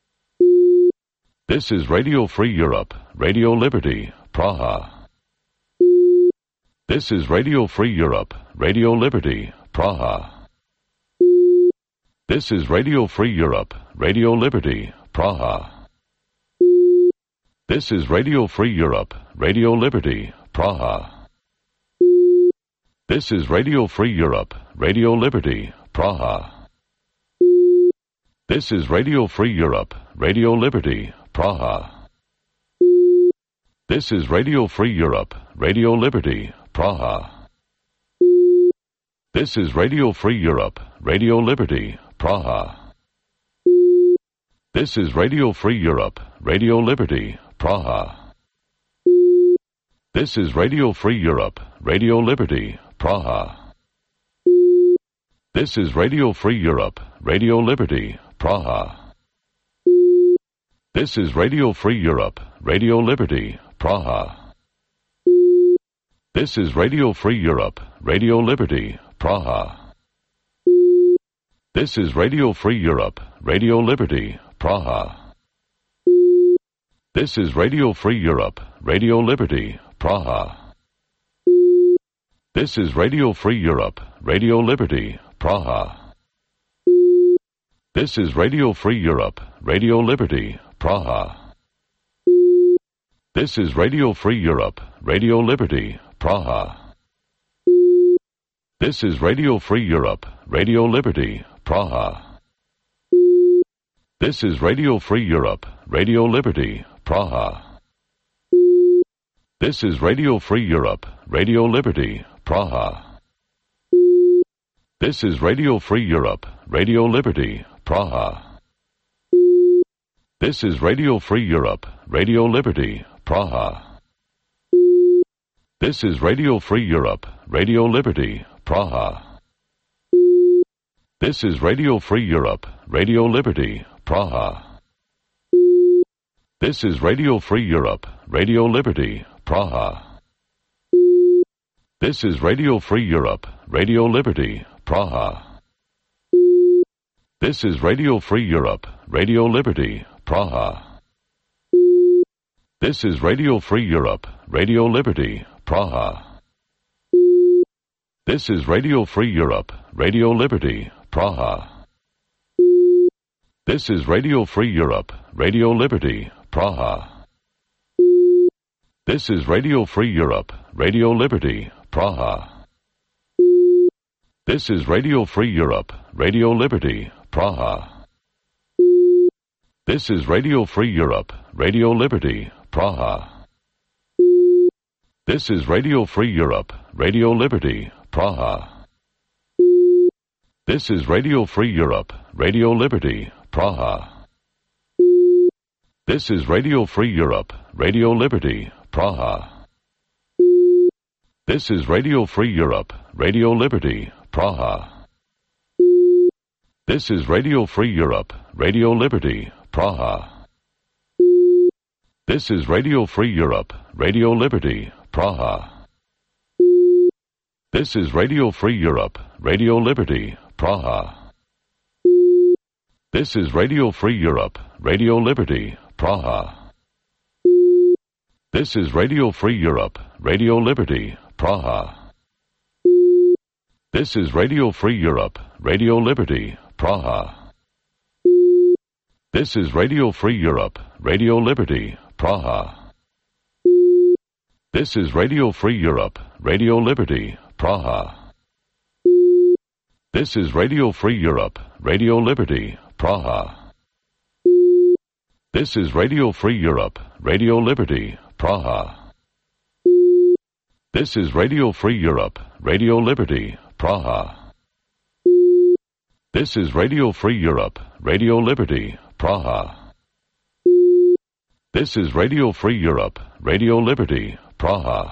This is Radio Free Europe, Radio Liberty, Praha. This is Radio Free Europe, Radio Liberty, Praha. This is Radio Free Europe, Radio Liberty, Praha. This is Radio Free Europe, Radio Liberty, Praha. This is Radio Free Europe, Radio Liberty, Praha. This is Radio Free Europe, Radio Liberty, Praha. This is Radio Free Europe, Radio Liberty, Praha. This is Radio Free Europe, Radio Liberty, Praha. This is Radio Free Europe, Radio Liberty, Praha. This is Radio Free Europe, Radio Liberty, Praha. This is Radio Free Europe, Radio Liberty, Praha. This is Radio Free Europe, Radio Liberty, Praha. This is Radio Free Europe, Radio Liberty, Praha. This is Radio Free Europe, Radio Liberty, Praha. This is Radio Free Europe, Radio Liberty, Praha. This is Radio Free Europe, Radio Liberty, Praha. This is Radio Free Europe, Radio Liberty, Praha. This is Radio Free Europe, Radio Liberty, Praha. This is Radio Free Europe, Radio Liberty, Praha. This is Radio Free Europe, Radio Liberty, Praha. This is Radio Free Europe, Radio Liberty, Praha. This is Radio Free Europe, Radio Liberty, Praha. This is Radio Free Europe, Radio Liberty, Praha. This is Radio Free Europe, Radio Liberty, Praha. This is Radio Free Europe, Radio Liberty, Praha. This is Radio Free Europe, Radio Liberty, Praha. This is Radio Free Europe, Radio Liberty, Praha. This is Radio Free Europe, Radio Liberty, Praha. This is Radio Free Europe, Radio Liberty, Praha. This is Radio Free Europe, Radio Liberty, Praha. This is Radio Free Europe, Radio Liberty, Praha. This is Radio Free Europe, Radio Liberty, Praha. This is Radio Free Europe, Radio Liberty, Praha. This is Radio Free Europe, Radio Liberty, Praha. This is Radio Free Europe, Radio Liberty, Praha. This is Radio Free Europe, Radio Liberty, Praha. This is Radio Free Europe, Radio Liberty, Praha. This is Radio Free Europe, Radio Liberty, Praha. This is Radio Free Europe, Radio Liberty, Praha. This is Radio Free Europe, Radio Liberty, Praha. This is Radio Free Europe, Radio Liberty, Praha. This is Radio Free Europe, Radio Liberty, Praha. This is Radio Free Europe, Radio Liberty, Praha. This is Radio Free Europe, Radio Liberty, Praha. This is Radio Free Europe, Radio Liberty, Praha. This is Radio Free Europe, Radio Liberty, Praha. This is Radio Free Europe, Radio Liberty, Praha. This is Radio Free Europe, Radio Liberty, Praha. This is Radio Free Europe, Radio Liberty, Praha. This is Radio Free Europe, Radio Liberty, Praha. This is Radio Free Europe, Radio Liberty, Praha.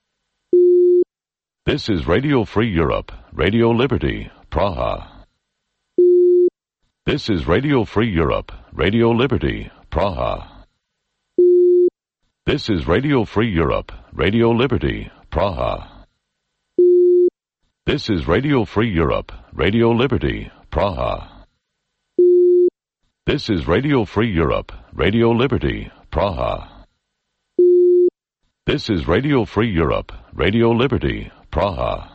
This is Radio Free Europe, Radio Liberty, Praha. This is Radio Free Europe, Radio Liberty, Praha. This is Radio Free Europe, Radio Liberty, Praha. This is Radio Free Europe, Radio Liberty, Praha. This is Radio Free Europe, Radio Liberty, Praha. This is Radio Free Europe, Radio Liberty, Praha.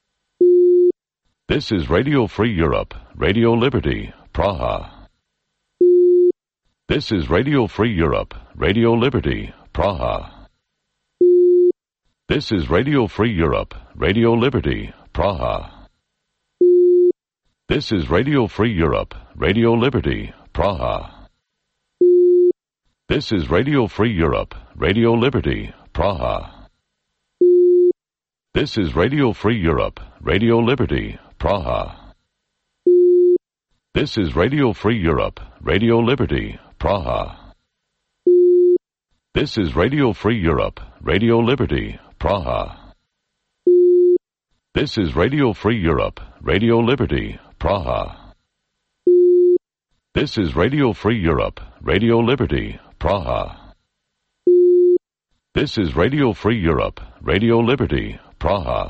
This is Radio Free Europe, Radio Liberty, Praha. This is Radio Free Europe, Radio Liberty, Praha. This is Radio Free Europe, Radio Liberty, Praha. This is Radio Free Europe, Radio Liberty, Praha. This is Radio Free Europe, Radio Liberty, Praha. This is Radio Free Europe, Radio Liberty, Praha. This is Radio Free Europe, Radio Liberty, Praha. This is Radio Free Europe, Radio Liberty, Praha. This is Radio Free Europe, Radio Liberty, Praha. This is Radio Free Europe, Radio Liberty, Praha. This is Radio Free Europe, Radio Liberty, Praha.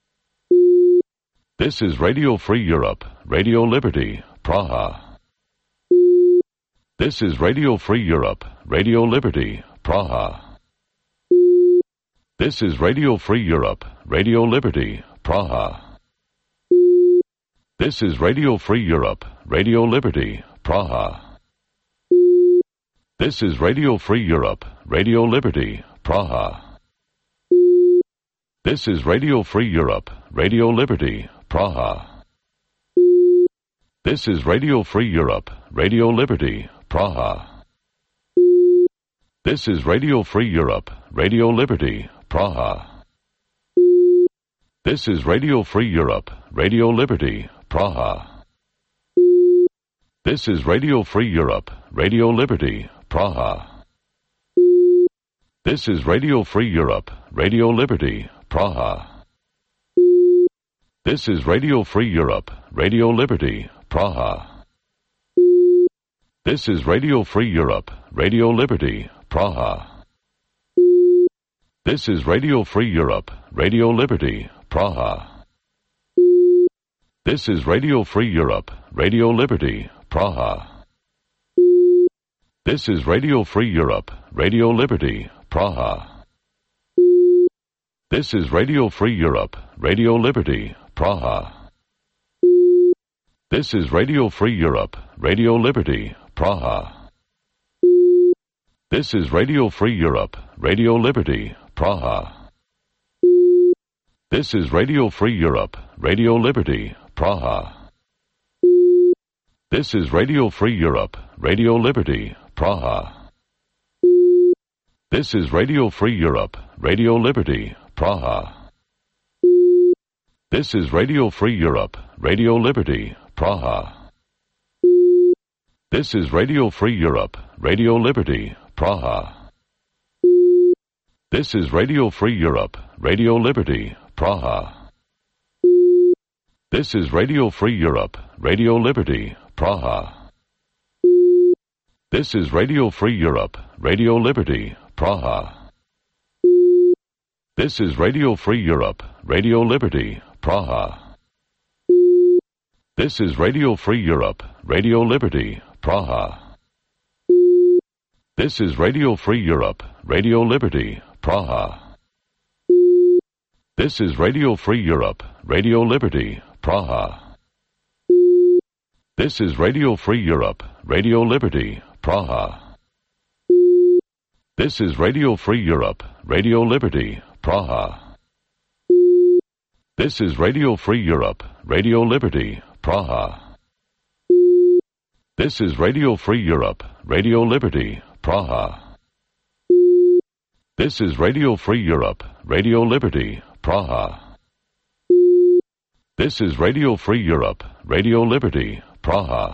This is Radio Free Europe, Radio Liberty, Praha. This is Radio Free Europe, Radio Liberty, Praha. This is Radio Free Europe, Radio Liberty, Praha. This is Radio Free Europe, Radio Liberty, Praha. This is Radio Free Europe, Radio Liberty, Praha. This is Radio Free Europe, Radio Liberty, Praha. This is Radio Free Europe, Radio Liberty, Praha. This is Radio Free Europe, Radio Liberty, Praha. This is Radio Free Europe, Radio Liberty, Praha. This is Radio Free Europe, Radio Liberty, Praha. This is Radio Free Europe, Radio Liberty, Praha. This is Radio Free Europe, Radio Liberty, Praha. This is Radio Free Europe, Radio Liberty, Praha. This is Radio Free Europe, Radio Liberty, Praha. This is Radio Free Europe, Radio Liberty, Praha. This is Radio Free Europe, Radio Liberty, Praha. This is Radio Free Europe, Radio Liberty, Praha. This is Radio Free Europe, Radio Liberty, Praha. This is Radio Free Europe, Radio Liberty, Praha. This is Radio Free Europe, Radio Liberty, Praha. This is Radio Free Europe, Radio Liberty, Praha. This is Radio Free Europe, Radio Liberty, Praha. This is Radio Free Europe, Radio Liberty, Praha. This is Radio Free Europe, Radio Liberty, Praha. This is Radio Free Europe, Radio Liberty, Praha. This is Radio Free Europe, Radio Liberty, Praha. This is Radio Free Europe, Radio Liberty, Praha. This is Radio Free Europe, Radio Liberty, Praha. This is Radio Free Europe, Radio Liberty, Praha. This is Radio Free Europe, Radio Liberty, Praha. This is Radio Free Europe, Radio Liberty, Praha. This is Radio Free Europe, Radio Liberty, Praha. This is Radio Free Europe, Radio Liberty, Praha. This is Radio Free Europe, Radio Liberty, Praha. This is Radio Free Europe, Radio Liberty, Praha. This is Radio Free Europe, Radio Liberty, Praha. This is Radio Free Europe, Radio Liberty, Praha.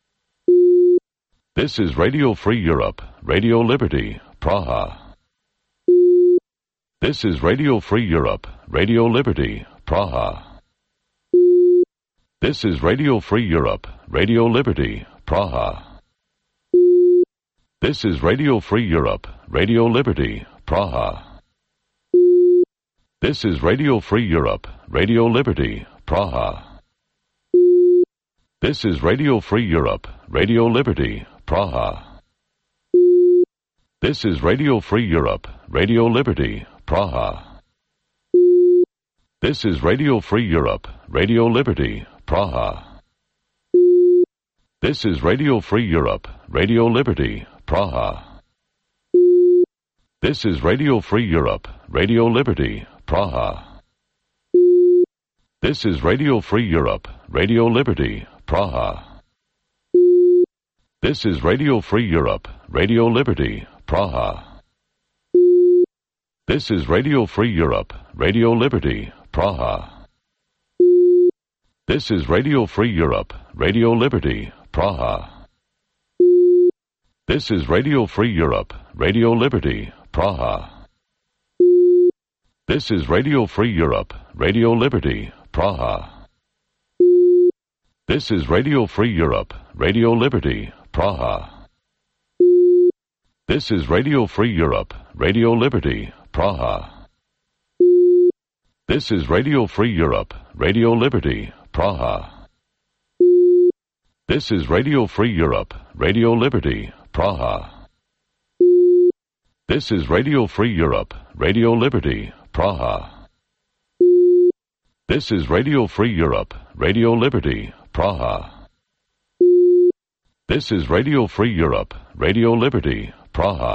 This is Radio Free Europe, Radio Liberty, Praha. This is Radio Free Europe, Radio Liberty, Praha. This is Radio Free Europe, Radio Liberty, Praha. This is Radio Free Europe, Radio Liberty, Praha. This is Radio Free Europe, Radio Liberty, Praha. This is Radio Free Europe, Radio Liberty, Praha. This is Radio Free Europe, Radio Liberty, Praha. This is Radio Free Europe, Radio Liberty, Praha. This is Radio Free Europe, Radio Liberty, Praha. This is Radio Free Europe, Radio Liberty, Praha. This is Radio Free Europe, Radio Liberty, Praha. This is Radio Free Europe, Radio Liberty, Praha. This is Radio Free Europe, Radio Liberty, Praha. This is Radio Free Europe, Radio Liberty, Praha. This is Radio Free Europe, Radio Liberty, Praha. This is Radio Free Europe, Radio Liberty, Praha. This is Radio Free Europe, Radio Liberty, Praha. This is Radio Free Europe, Radio Liberty, Praha. This is Radio Free Europe, Radio Liberty, Praha. This is Radio Free Europe, Radio Liberty, Praha. This is Radio Free Europe, Radio Liberty, Praha. This is Radio Free Europe, Radio Liberty, Praha. This is Radio Free Europe, Radio Liberty, Praha.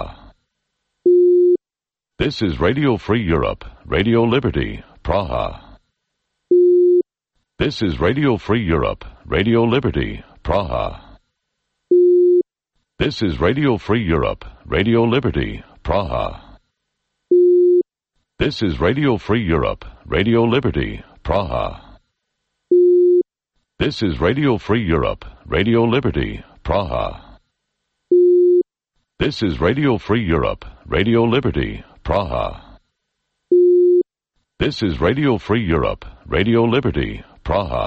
This is Radio Free Europe, Radio Liberty, Praha. This is Radio Free Europe, Radio Liberty, Praha. This is Radio Free Europe, Radio Liberty, Praha. This is Radio Free Europe, Radio Liberty, Praha. This is Radio Free Europe, Radio Liberty, Praha. This is Radio Free Europe, Radio Liberty, Praha. This is Radio Free Europe, Radio Liberty, Praha.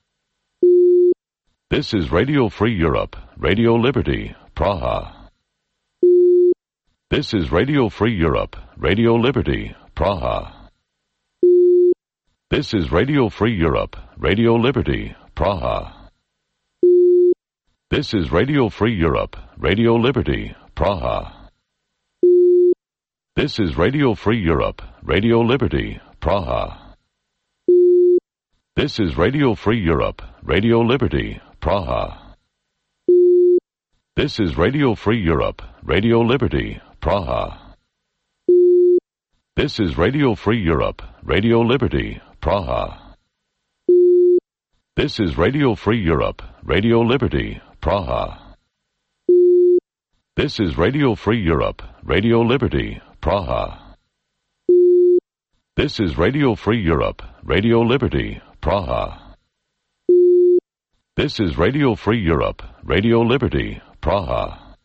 This is Radio Free Europe, Radio Liberty, Praha. This is Radio Free Europe, Radio Liberty, Praha. This is Radio Free Europe, Radio Liberty, Praha. This is Radio Free Europe, Radio Liberty, Praha. This is Radio Free Europe, Radio Liberty, Praha. This is Radio Free Europe, Radio Liberty, Praha. This is Radio Free Europe, Radio Liberty, Praha. This is Radio Free Europe, Radio Liberty, Praha. This is Radio Free Europe, Radio Liberty, Praha. This is Radio Free Europe, Radio Liberty, Praha. This is Radio Free Europe, Radio Liberty, Praha. This is Radio Free Europe, Radio Liberty, Praha.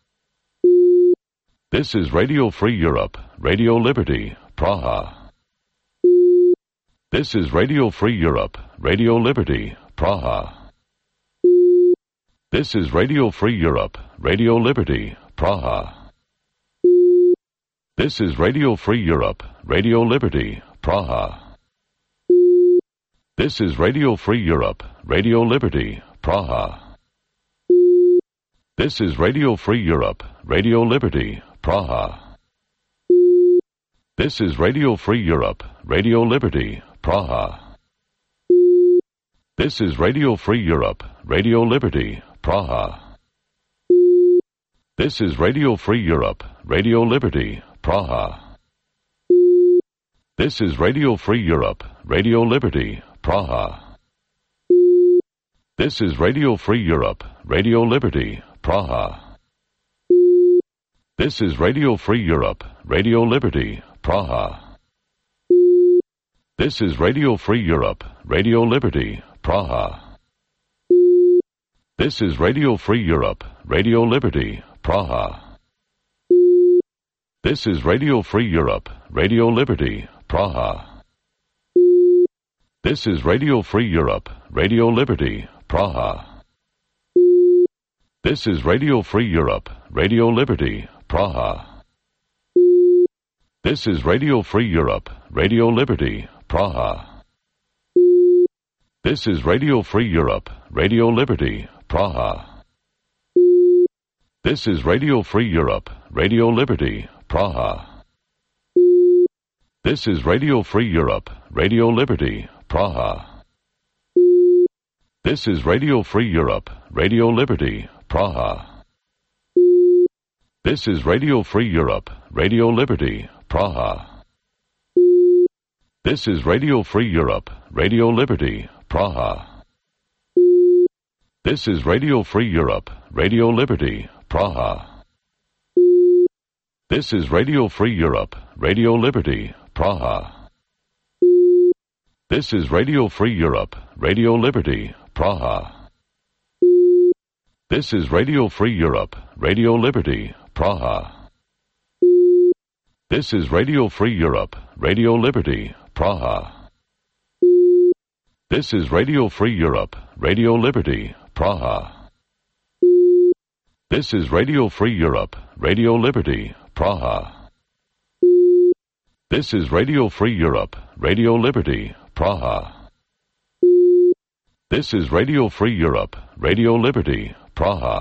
This is Radio Free Europe, Radio Liberty, Praha. This is Radio Free Europe, Radio Liberty, Praha. This is Radio Free Europe, Radio Liberty, Praha. This is Radio Free Europe, Radio Liberty, Praha. This is Radio Free Europe, Radio Liberty, Praha. This is Radio Free Europe, Radio Liberty, Praha. This is Radio Free Europe, Radio Liberty, Praha. This is Radio Free Europe, Radio Liberty, Praha. This is Radio Free Europe, Radio Liberty, Praha. This is Radio Free Europe, Radio Liberty, Praha. This is Radio Free Europe, Radio Liberty, Praha. This is Radio Free Europe, Radio Liberty, Praha. This is Radio Free Europe, Radio Liberty, Praha. This is Radio Free Europe, Radio Liberty, Praha. This is Radio Free Europe, Radio Liberty, Praha. This is Radio Free Europe, Radio Liberty, Praha. This is Radio Free Europe, Radio Liberty, Praha. This is Radio Free Europe, Radio Liberty, Praha. This is Radio Free Europe, Radio Liberty, Praha. This is Radio Free Europe, Radio Liberty, Praha. This is Radio Free Europe, Radio Liberty, Praha. This is Radio Free Europe, Radio Liberty, Praha. This is Radio Free Europe, Radio Liberty, Praha. This is Radio Free Europe, Radio Liberty, Praha. This is Radio Free Europe, Radio Liberty, Praha. This is Radio Free Europe, Radio Liberty, Praha. This is Radio Free Europe, Radio Liberty, Praha. This is Radio Free Europe, Radio Liberty, Praha. This is Radio Free Europe, Radio Liberty, Praha. This is Radio Free Europe, Radio Liberty, Praha. This is Radio Free Europe, Radio Liberty, Praha. This is Radio Free Europe, Radio Liberty, Praha. This is Radio Free Europe, Radio Liberty, Praha.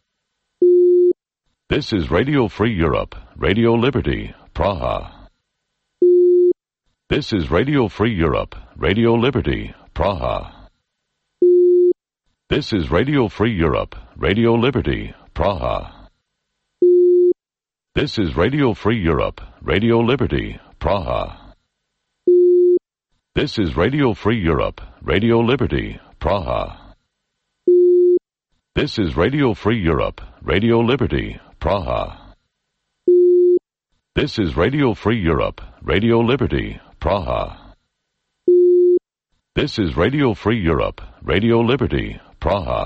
This is Radio Free Europe, Radio Liberty, Praha. This is Radio Free Europe, Radio Liberty, Praha. This is Radio Free Europe, Radio Liberty, Praha. This is Radio Free Europe, Radio Liberty, Praha. This is Radio Free Europe, Radio Liberty, Praha. This is Radio Free Europe, Radio Liberty, Praha. This is Radio Free Europe, Radio Liberty, Praha. This is Radio Free Europe, Radio Liberty, Praha.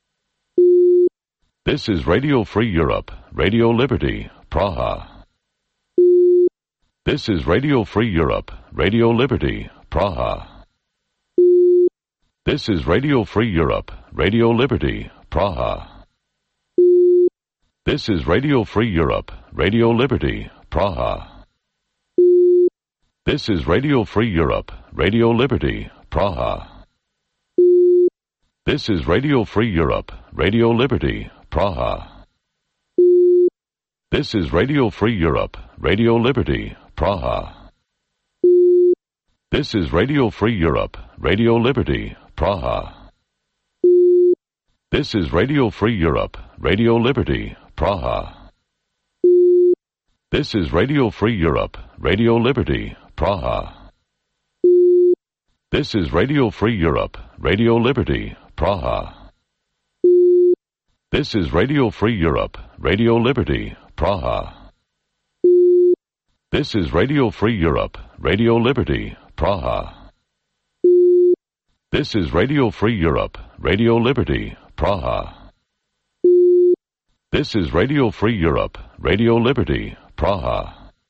This is Radio Free Europe, Radio Liberty, Praha. This is Radio Free Europe, Radio Liberty, Praha. This is Radio Free Europe, Radio Liberty, Praha. This is Radio Free Europe, Radio Liberty, Praha. This is Radio Free Europe, Radio Liberty, Praha. This is Radio Free Europe, Radio Liberty, Praha. This is Radio Free Europe, Radio Liberty, Praha. This is Radio Free Europe, Radio Liberty, Praha. This is Radio Free Europe, Radio Liberty, Praha. This is Radio Free Europe, Radio Liberty, Praha. This is Radio Free Europe, Radio Liberty, Praha. This is Radio Free Europe, Radio Liberty, Praha. This is Radio Free Europe, Radio Liberty, Praha. This is Radio Free Europe, Radio Liberty, Praha. This is Radio Free Europe, Radio Liberty, Praha.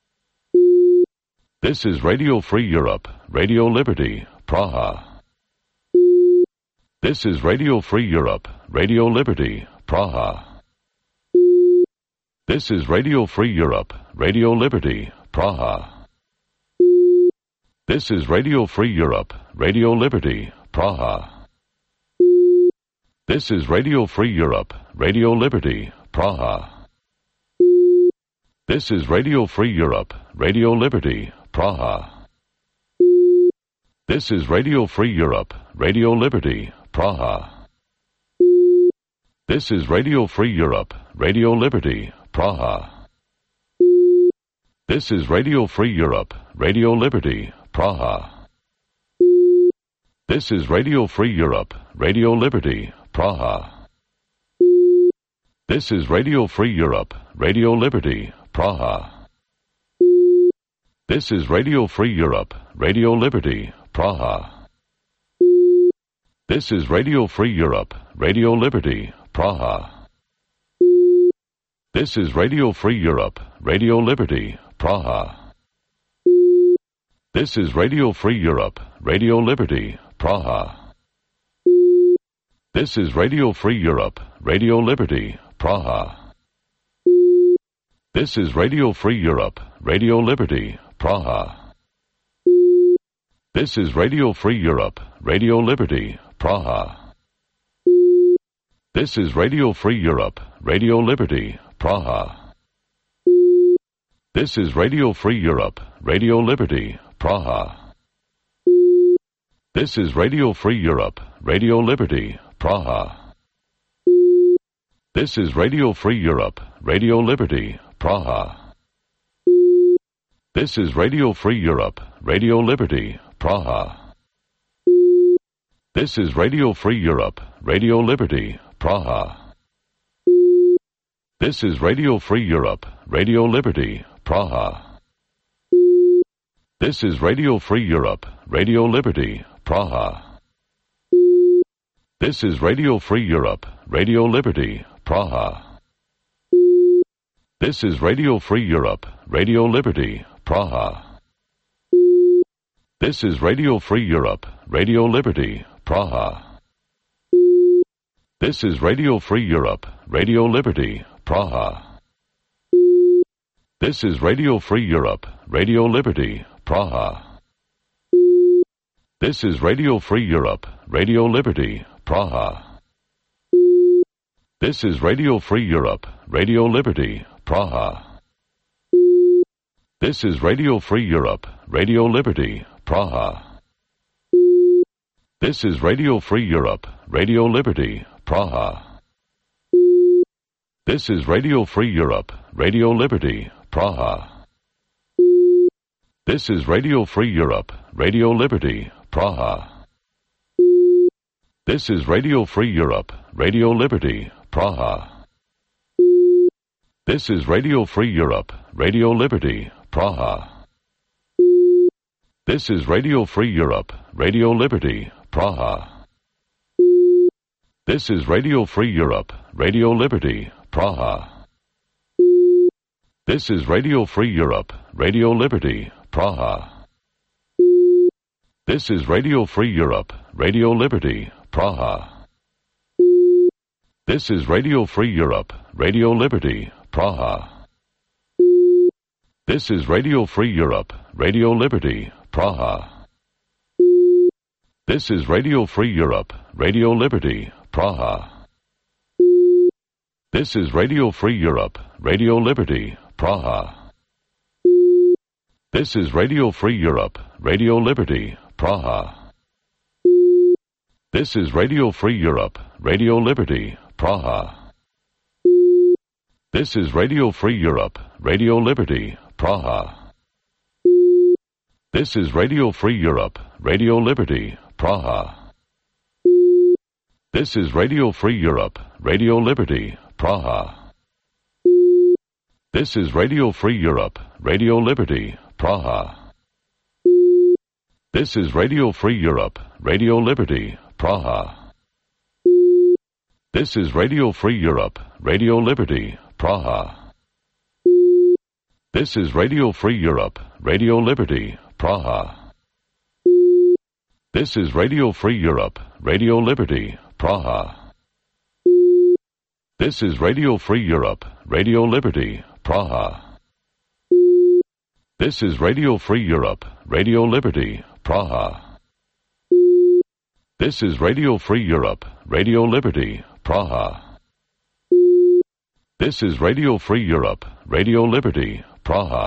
This is Radio Free Europe, Radio Liberty, Praha. This is Radio Free Europe, Radio Liberty, Praha. This is Radio Free Europe, Radio Liberty, Praha. This is Radio Free Europe, Radio Liberty, Praha. This is Radio Free Europe, Radio Liberty, Praha. This is Radio Free Europe, Radio Liberty, Praha. This is Radio Free Europe, Radio Liberty, Praha. This is Radio Free Europe, Radio Liberty, Praha. This is Radio Free Europe, Radio Liberty, Praha. This is Radio Free Europe, Radio Liberty, Praha. This is Radio Free Europe, Radio Liberty, Praha. This is Radio Free Europe, Radio Liberty, Praha. This is Radio Free Europe, Radio Liberty, Praha. This is Radio Free Europe, Radio Liberty, Praha. This is Radio Free Europe, Radio Liberty, Praha. This is Radio Free Europe, Radio Liberty, Praha. This is Radio Free Europe, Radio Liberty, Praha. This is Radio Free Europe, Radio Liberty, Praha. This is Radio Free Europe, Radio Liberty, Praha. This is Radio Free Europe, Radio Liberty, Praha. This is Radio Free Europe, Radio Liberty, Praha. This is Radio Free Europe, Radio Liberty, Praha. This is Radio Free Europe, Radio Liberty, Praha. This is Radio Free Europe, Radio Liberty, Praha. This is Radio Free Europe, Radio Liberty, Praha. This is Radio Free Europe, Radio Liberty, Praha. This is Radio Free Europe, Radio Liberty, Praha. This is Radio Free Europe, Radio Liberty, Praha. This is Radio Free Europe, Radio Liberty, Praha. This is Radio Free Europe, Radio Liberty, Praha. This is Radio Free Europe, Radio Liberty, Praha. This is Radio Free Europe, Radio Liberty, Praha. This is Radio Free Europe, Radio Liberty, Praha. This is Radio Free Europe, Radio Liberty, Praha. This is Radio Free Europe, Radio Liberty, Praha. This is Radio Free Europe, Radio Liberty, Praha. This is Radio Free Europe, Radio Liberty, Praha. This is Radio Free Europe, Radio Liberty, Praha. This is Radio Free Europe, Radio Liberty, Praha. This is Radio Free Europe, Radio Liberty, Praha. This is Radio Free Europe, Radio Liberty, Praha. This is Radio Free Europe, Radio Liberty, Praha. This is Radio Free Europe, Radio Liberty, Praha. This is Radio Free Europe, Radio Liberty, Praha. This is Radio Free Europe, Radio Liberty, Praha. This is Radio Free Europe, Radio Liberty, Praha. This is Radio Free Europe, Radio Liberty, Praha. This is Radio Free Europe, Radio Liberty, Praha. This is Radio Free Europe, Radio Liberty, Praha. This is Radio Free Europe, Radio Liberty, Praha. This is Radio Free Europe, Radio Liberty, Praha. This is Radio Free Europe, Radio Liberty, Praha. This is Radio Free Europe, Radio Liberty, Praha. This is Radio Free Europe, Radio Liberty, Praha. This is Radio Free Europe, Radio Liberty, Praha. This is Radio Free Europe, Radio Liberty, Praha. This is Radio Free Europe, Radio Liberty, Praha. This is Radio Free Europe, Radio Liberty, Praha. This is Radio Free Europe, Radio Liberty, Praha. This is Radio Free Europe, Radio Liberty, Praha. This is Radio Free Europe, Radio Liberty, Praha.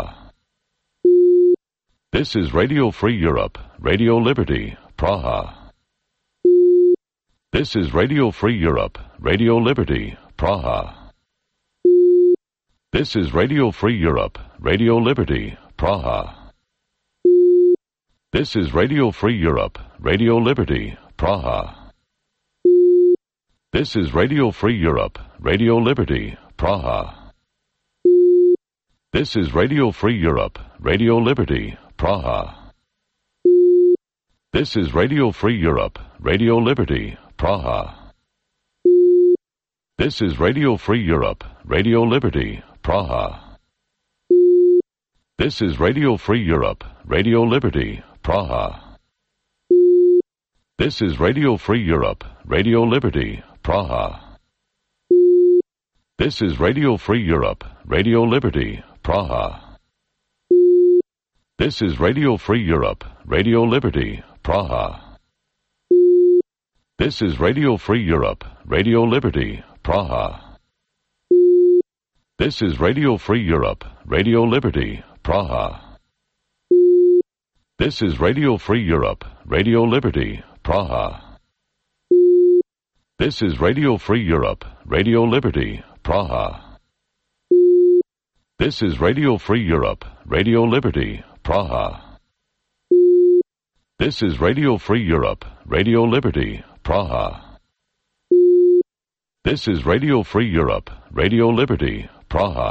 This is Radio Free Europe, Radio Liberty, Praha. This is Radio Free Europe, Radio Liberty, Praha. This is Radio Free Europe, Radio Liberty, Praha. This is Radio Free Europe, Radio Liberty, Praha. This is Radio Free Europe, Radio Liberty, Praha. This is Radio Free Europe, Radio Liberty, Praha. This is Radio Free Europe, Radio Liberty, Praha. This is Radio Free Europe, Radio Liberty, Praha. This is Radio Free Europe, Radio Liberty, Praha. This is Radio Free Europe, Radio Liberty, Praha. This is Radio Free Europe, Radio Liberty, Praha. This is Radio Free Europe, Radio Liberty, Praha. This is Radio Free Europe, Radio Liberty, Praha. This is Radio Free Europe, Radio Liberty, Praha. This is Radio Free Europe, Radio Liberty, Praha. This is Radio Free Europe, Radio Liberty, Praha. This is Radio Free Europe, Radio Liberty, Praha. This is Radio Free Europe, Radio Liberty, Praha. This is Radio Free Europe, Radio Liberty, Praha.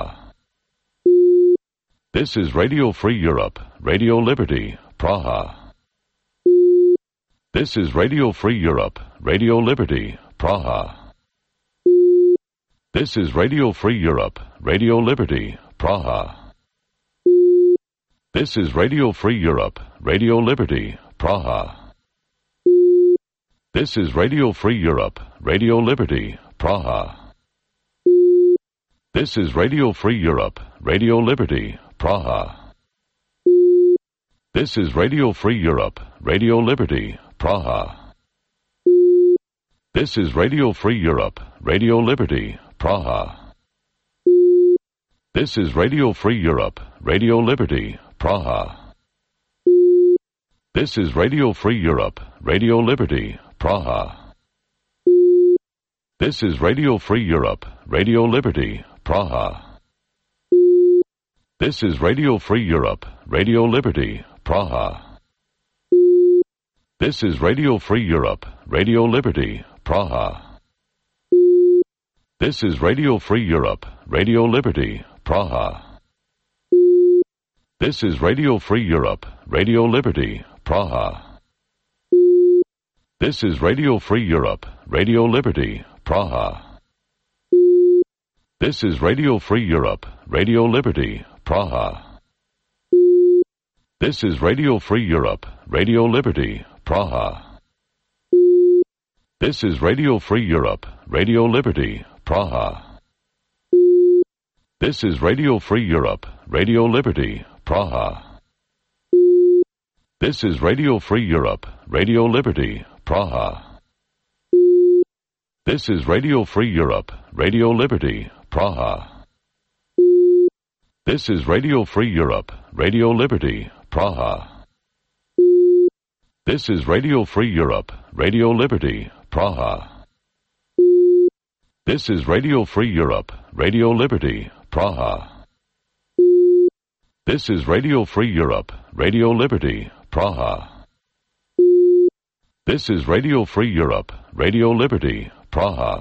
This is Radio Free Europe, Radio Liberty, Praha. This is Radio Free Europe, Radio Liberty, Praha. This is Radio Free Europe, Radio Liberty, Praha. This is Radio Free Europe, Radio Liberty, Praha. This is Radio Free Europe, Radio Liberty, Praha. This is Radio Free Europe, Radio Liberty, Praha. This is Radio Free Europe, Radio Liberty, Praha. This is Radio Free Europe, Radio Liberty, Praha. This is Radio Free Europe, Radio Liberty, Praha. This is Radio Free Europe, Radio Liberty, Praha. This is Radio Free Europe, Radio Liberty, Praha. This is Radio Free Europe, Radio Liberty, Praha. This is Radio Free Europe, Radio Liberty, Praha. This is Radio Free Europe, Radio Liberty, Praha. This is Radio Free Europe, Radio Liberty, Praha. This is Radio Free Europe, Radio Liberty, Praha. This is Radio Free Europe, Radio Liberty, Praha. This is Radio Free Europe, Radio Liberty, Praha. This is Radio Free Europe, Radio Liberty, Praha. This is Radio Free Europe, Radio Liberty, Praha. This is Radio Free Europe, Radio Liberty, Praha. This is Radio Free Europe, Radio Liberty, Praha. This is Radio Free Europe, Radio Liberty, Praha. This is Radio Free Europe, Radio Liberty, Praha. This is Radio Free Europe, Radio Liberty, Praha. This is Radio Free Europe, Radio Liberty, Praha. This is Radio Free Europe, Radio Liberty, Praha.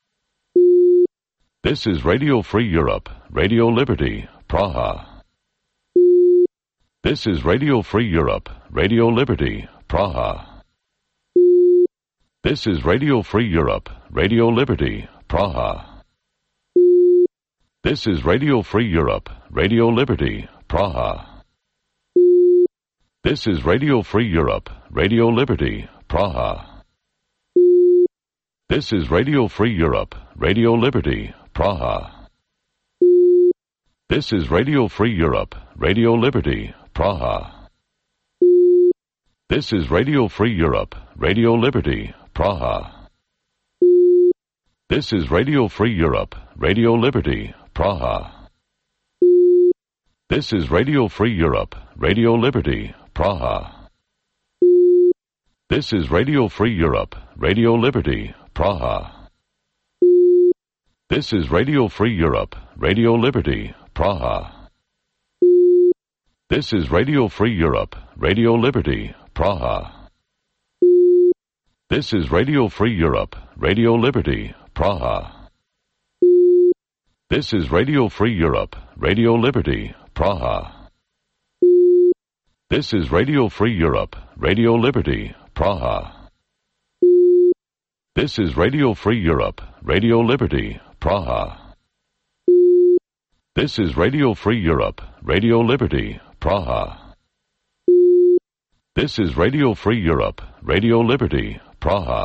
This is Radio Free Europe, Radio Liberty, Praha. This is Radio Free Europe, Radio Liberty, Praha. This is Radio Free Europe, Radio Liberty, Praha. This is Radio Free Europe, Radio Liberty, Praha. This is Radio Free Europe, Radio Liberty, Praha. This is Radio Free Europe, Radio Liberty, Praha. This is Radio Free Europe, Radio Liberty, Praha. This is Radio Free Europe, Radio Liberty, Praha. This is Radio Free Europe, Radio Liberty, Praha. This is Radio Free Europe, Radio Liberty, Praha. This is Radio Free Europe, Radio Liberty, Praha. This is Radio Free Europe, Radio Liberty, Praha. This is Radio Free Europe, Radio Liberty, Praha. This is Radio Free Europe, Radio Liberty, Praha. This is Radio Free Europe, Radio Liberty, Praha. This is Radio Free Europe, Radio Liberty, Praha. This is Radio Free Europe, Radio Liberty, Praha. This is Radio Free Europe, Radio Liberty, Praha. This is Radio Free Europe, Radio Liberty, Praha.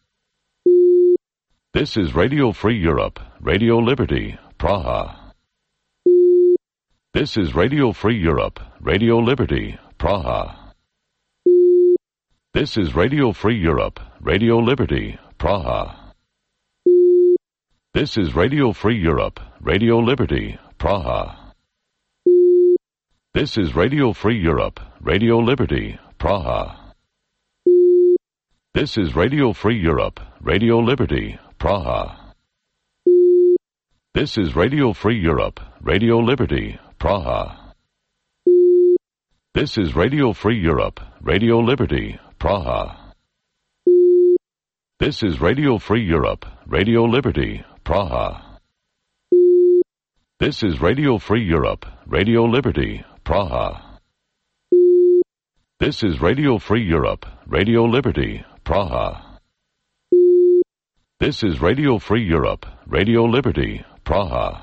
This is Radio Free Europe, Radio Liberty, Praha. This is Radio Free Europe, Radio Liberty, Praha. This is Radio Free Europe, Radio Liberty, Praha. This is Radio Free Europe, Radio Liberty, Praha. This is Radio Free Europe, Radio Liberty, Praha. This is Radio Free Europe, Radio Liberty, Praha. This is Radio Free Europe, Radio Liberty, Praha. This is Radio Free Europe, Radio Liberty, Praha. This is Radio Free Europe, Radio Liberty, Praha. This is Radio Free Europe, Radio Liberty, Praha. This is Radio Free Europe, Radio Liberty, Praha. This is Radio Free Europe, Radio Liberty, Praha.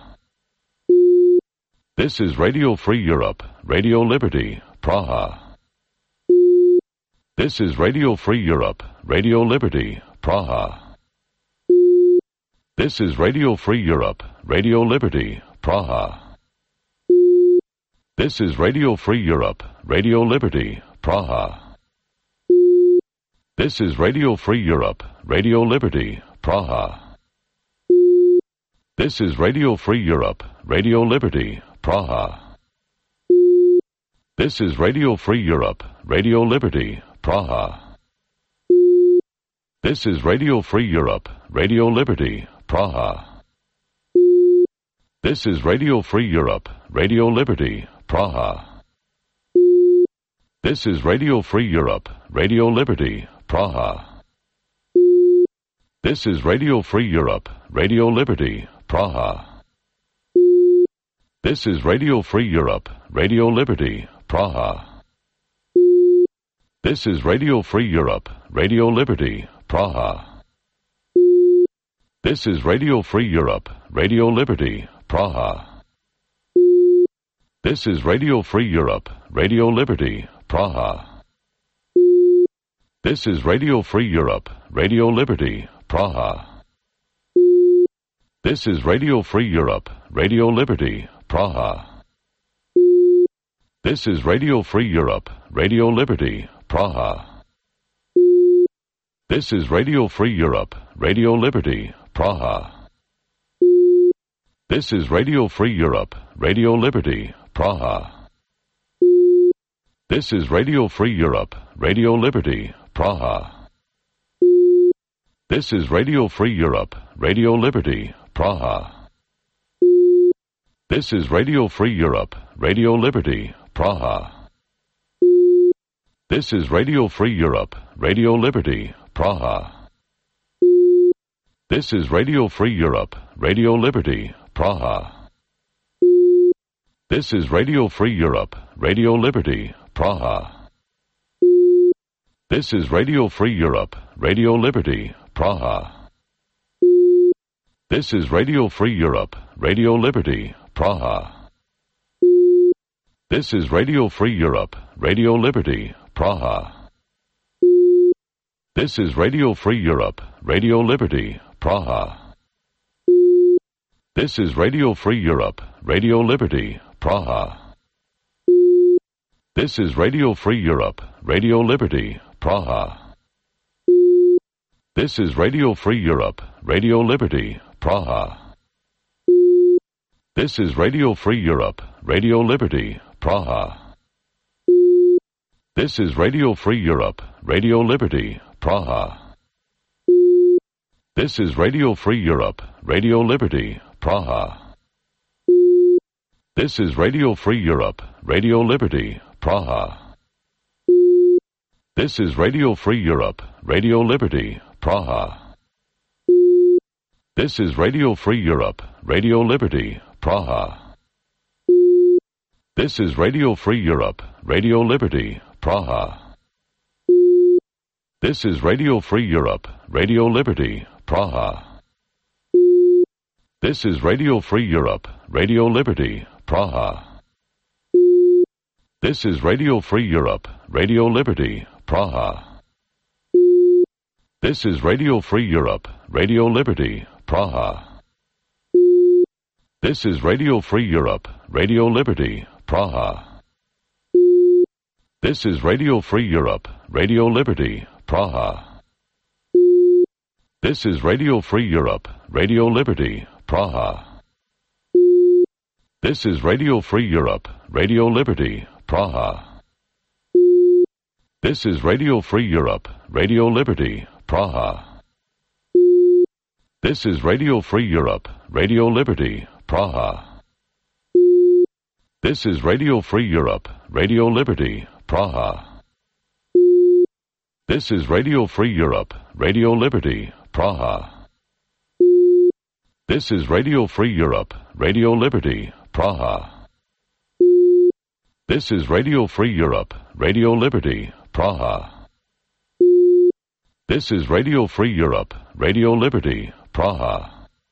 This is Radio Free Europe, Radio Liberty, Praha. This is Radio Free Europe, Radio Liberty, Praha. This is Radio Free Europe, Radio Liberty, Praha. This is Radio Free Europe, Radio Liberty, Praha. This is Radio Free Europe, Radio Liberty, Praha. This is Radio Free Europe, Radio Liberty, Praha. This is Radio Free Europe, Radio Liberty, Praha. This is Radio Free Europe, Radio Liberty, Praha. This is Radio Free Europe, Radio Liberty, Praha. This is Radio Free Europe, Radio Liberty, Praha. This is Radio Free Europe, Radio Liberty, Praha. This is Radio Free Europe, Radio Liberty, Praha. This is Radio Free Europe, Radio Liberty, Praha. This is Radio Free Europe, Radio Liberty, Praha. This is Radio Free Europe, Radio Liberty, Praha. This is Radio Free Europe, Radio Liberty, Praha. This is Radio Free Europe, Radio Liberty, Praha. This is Radio Free Europe, Radio Liberty, Praha. This is Radio Free Europe, Radio Liberty, Praha. This is Radio Free Europe, Radio Liberty, Praha. This is Radio Free Europe, Radio Liberty, Praha. This is Radio Free Europe, Radio Liberty, Praha. This is Radio Free Europe, Radio Liberty, Praha. This is Radio Free Europe, Radio Liberty, Praha. This is Radio Free Europe, Radio Liberty, Praha. This is Radio Free Europe, Radio Liberty, Praha. This is Radio Free Europe, Radio Liberty, Praha. This is Radio Free Europe, Radio Liberty, Praha. This is Radio Free Europe, Radio Liberty, Praha. This is Radio Free Europe, Radio Liberty, Praha. This is Radio Free Europe, Radio Liberty, Praha. This is Radio Free Europe, Radio Liberty, Praha. This is Radio Free Europe, Radio Liberty, Praha. This is Radio Free Europe, Radio Liberty, Praha. This is Radio Free Europe, Radio Liberty, Praha. This is Radio Free Europe, Radio Liberty, Praha. This is Radio Free Europe, Radio Liberty, Praha. This is Radio Free Europe, Radio Liberty, Praha. This is Radio Free Europe, Radio Liberty, Praha. This is Radio Free Europe, Radio Liberty, Praha. This is Radio Free Europe, Radio Liberty, Praha. This is Radio Free Europe, Radio Liberty, Praha. This is Radio Free Europe, Radio Liberty, Praha. This is Radio Free Europe, Radio Liberty, Praha. This is Radio Free Europe, Radio Liberty, Praha. This is Radio Free Europe, Radio Liberty, Praha. This is Radio Free Europe, Radio Liberty, Praha. This is Radio Free Europe, Radio Liberty, Praha. This is Radio Free Europe, Radio Liberty, Praha. This is Radio Free Europe, Radio Liberty, Praha. This is Radio Free Europe, Radio Liberty, Praha. This is Radio Free Europe, Radio Liberty, Praha. This is Radio Free Europe, Radio Liberty, Praha. This is Radio Free Europe, Radio Liberty, Praha. This is Radio Free Europe, Radio Liberty, Praha.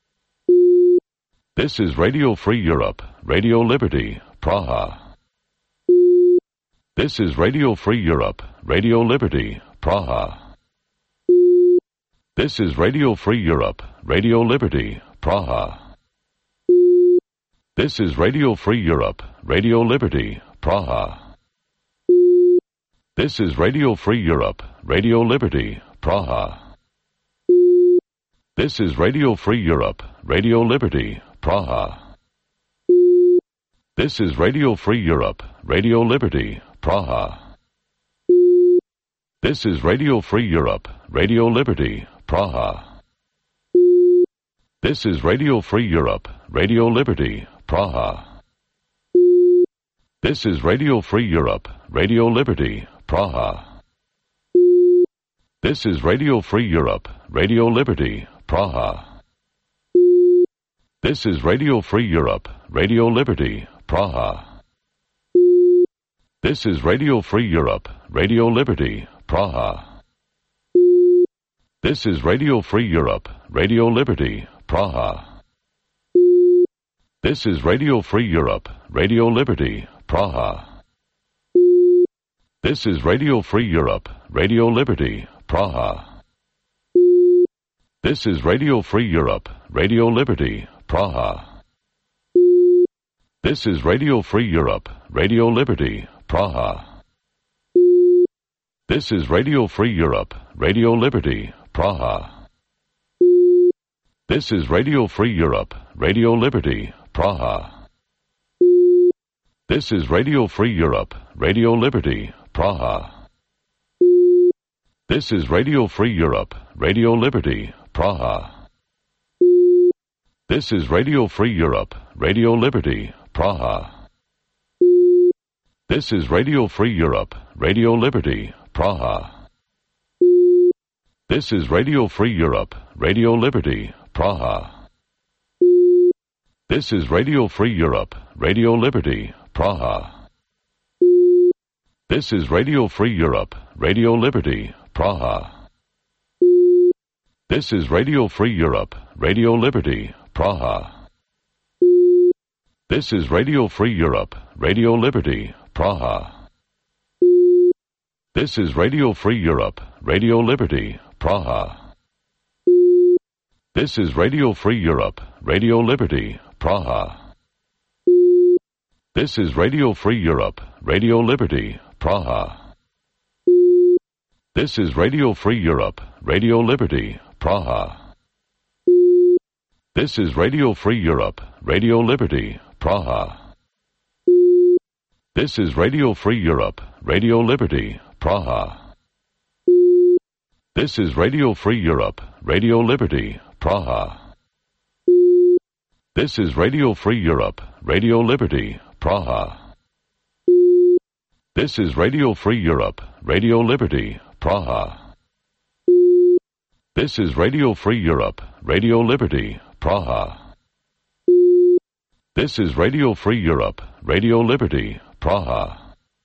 This is Radio Free Europe, Radio Liberty, Praha. This is Radio Free Europe, Radio Liberty, Praha. This is Radio Free Europe, Radio Liberty, Praha. This is Radio Free Europe, Radio Liberty, Praha. This is Radio Free Europe, Radio Liberty, Praha. This is Radio Free Europe, Radio Liberty, Praha. This is Radio Free Europe, Radio Liberty, Praha. This is Radio Free Europe, Radio Liberty, Praha. This is Radio Free Europe, Radio Liberty, Praha. This is Radio Free Europe, Radio Liberty, Praha. This is Radio Free Europe, Radio Liberty, Praha. This is Radio Free Europe, Radio Liberty, Praha. This is Radio Free Europe, Radio Liberty, Praha. This is Radio Free Europe, Radio Liberty, Praha. This is Radio Free Europe, Radio Liberty, Praha. This is Radio Free Europe, Radio Liberty, Praha. This is Radio Free Europe, Radio Liberty, Praha. This is Radio Free Europe, Radio Liberty, Praha. This is Radio Free Europe, Radio Liberty, Praha. This is Radio Free Europe, Radio Liberty, Praha. This is Radio Free Europe, Radio Liberty, Praha. This is Radio Free Europe, Radio Liberty, Praha. This is Radio Free Europe, Radio Liberty, Praha. This is Radio Free Europe, Radio Liberty, Praha. This is Radio Free Europe, Radio Liberty, Praha. This is Radio Free Europe, Radio Liberty, Praha. This is Radio Free Europe, Radio Liberty, Praha. This is Radio Free Europe, Radio Liberty, Praha. This is Radio Free Europe, Radio Liberty, Praha. This is Radio Free Europe, Radio Liberty, Praha. This is Radio Free Europe, Radio Liberty, Praha. This is Radio Free Europe, Radio Liberty, Praha. This is Radio Free Europe, Radio Liberty, Praha. This is Radio Free Europe, Radio Liberty, Praha. This is Radio Free Europe, Radio Liberty, Praha. This is Radio Free Europe, Radio Liberty, Praha. This is Radio Free Europe, Radio Liberty, Praha. This is Radio Free Europe, Radio Liberty, Praha. This is Radio Free Europe, Radio Liberty, Praha. This is Radio Free Europe, Radio Liberty, Praha.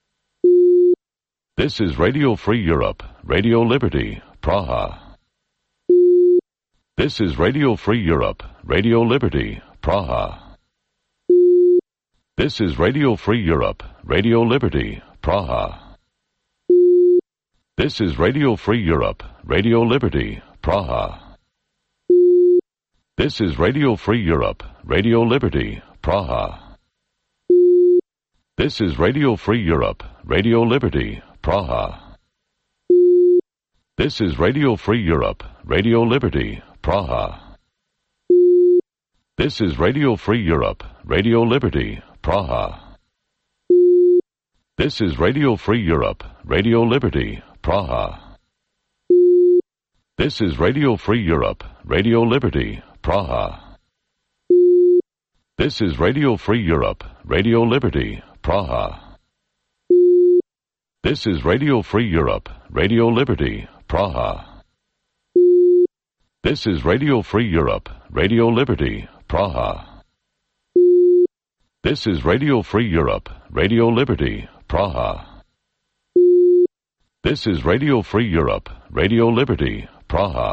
This is Radio Free Europe, Radio Liberty, Praha. This is Radio Free Europe, Radio Liberty, Praha. This is Radio Free Europe, Radio Liberty, Praha. This is Radio Free Europe, Radio Liberty, Praha. This is Radio Free Europe, Radio Liberty, Praha. This is Radio Free Europe, Radio Liberty, Praha. This is Radio Free Europe, Radio Liberty, Praha. This is Radio Free Europe, Radio Liberty, Praha. This is Radio Free Europe, Radio Liberty, Praha. This is Radio Free Europe, Radio Liberty, Praha. This is Radio Free Europe, Radio Liberty, Praha. This is Radio Free Europe, Radio Liberty, Praha. This is Radio Free Europe, Radio Liberty, Praha. This is Radio Free Europe, Radio Liberty, Praha. This is Radio Free Europe, Radio Liberty, Praha.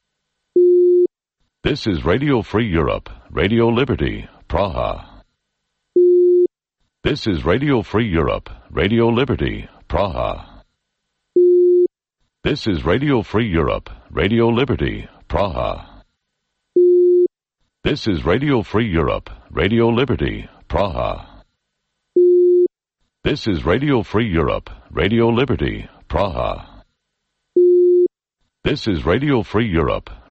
This is Radio Free Europe, Radio Liberty, Praha. This is Radio Free Europe, Radio Liberty, Praha. This is Radio Free Europe, Radio Liberty, Praha. This is Radio Free Europe, Radio Liberty, Praha. This is Radio Free Europe, Radio Liberty, Praha. This is Radio Free Europe,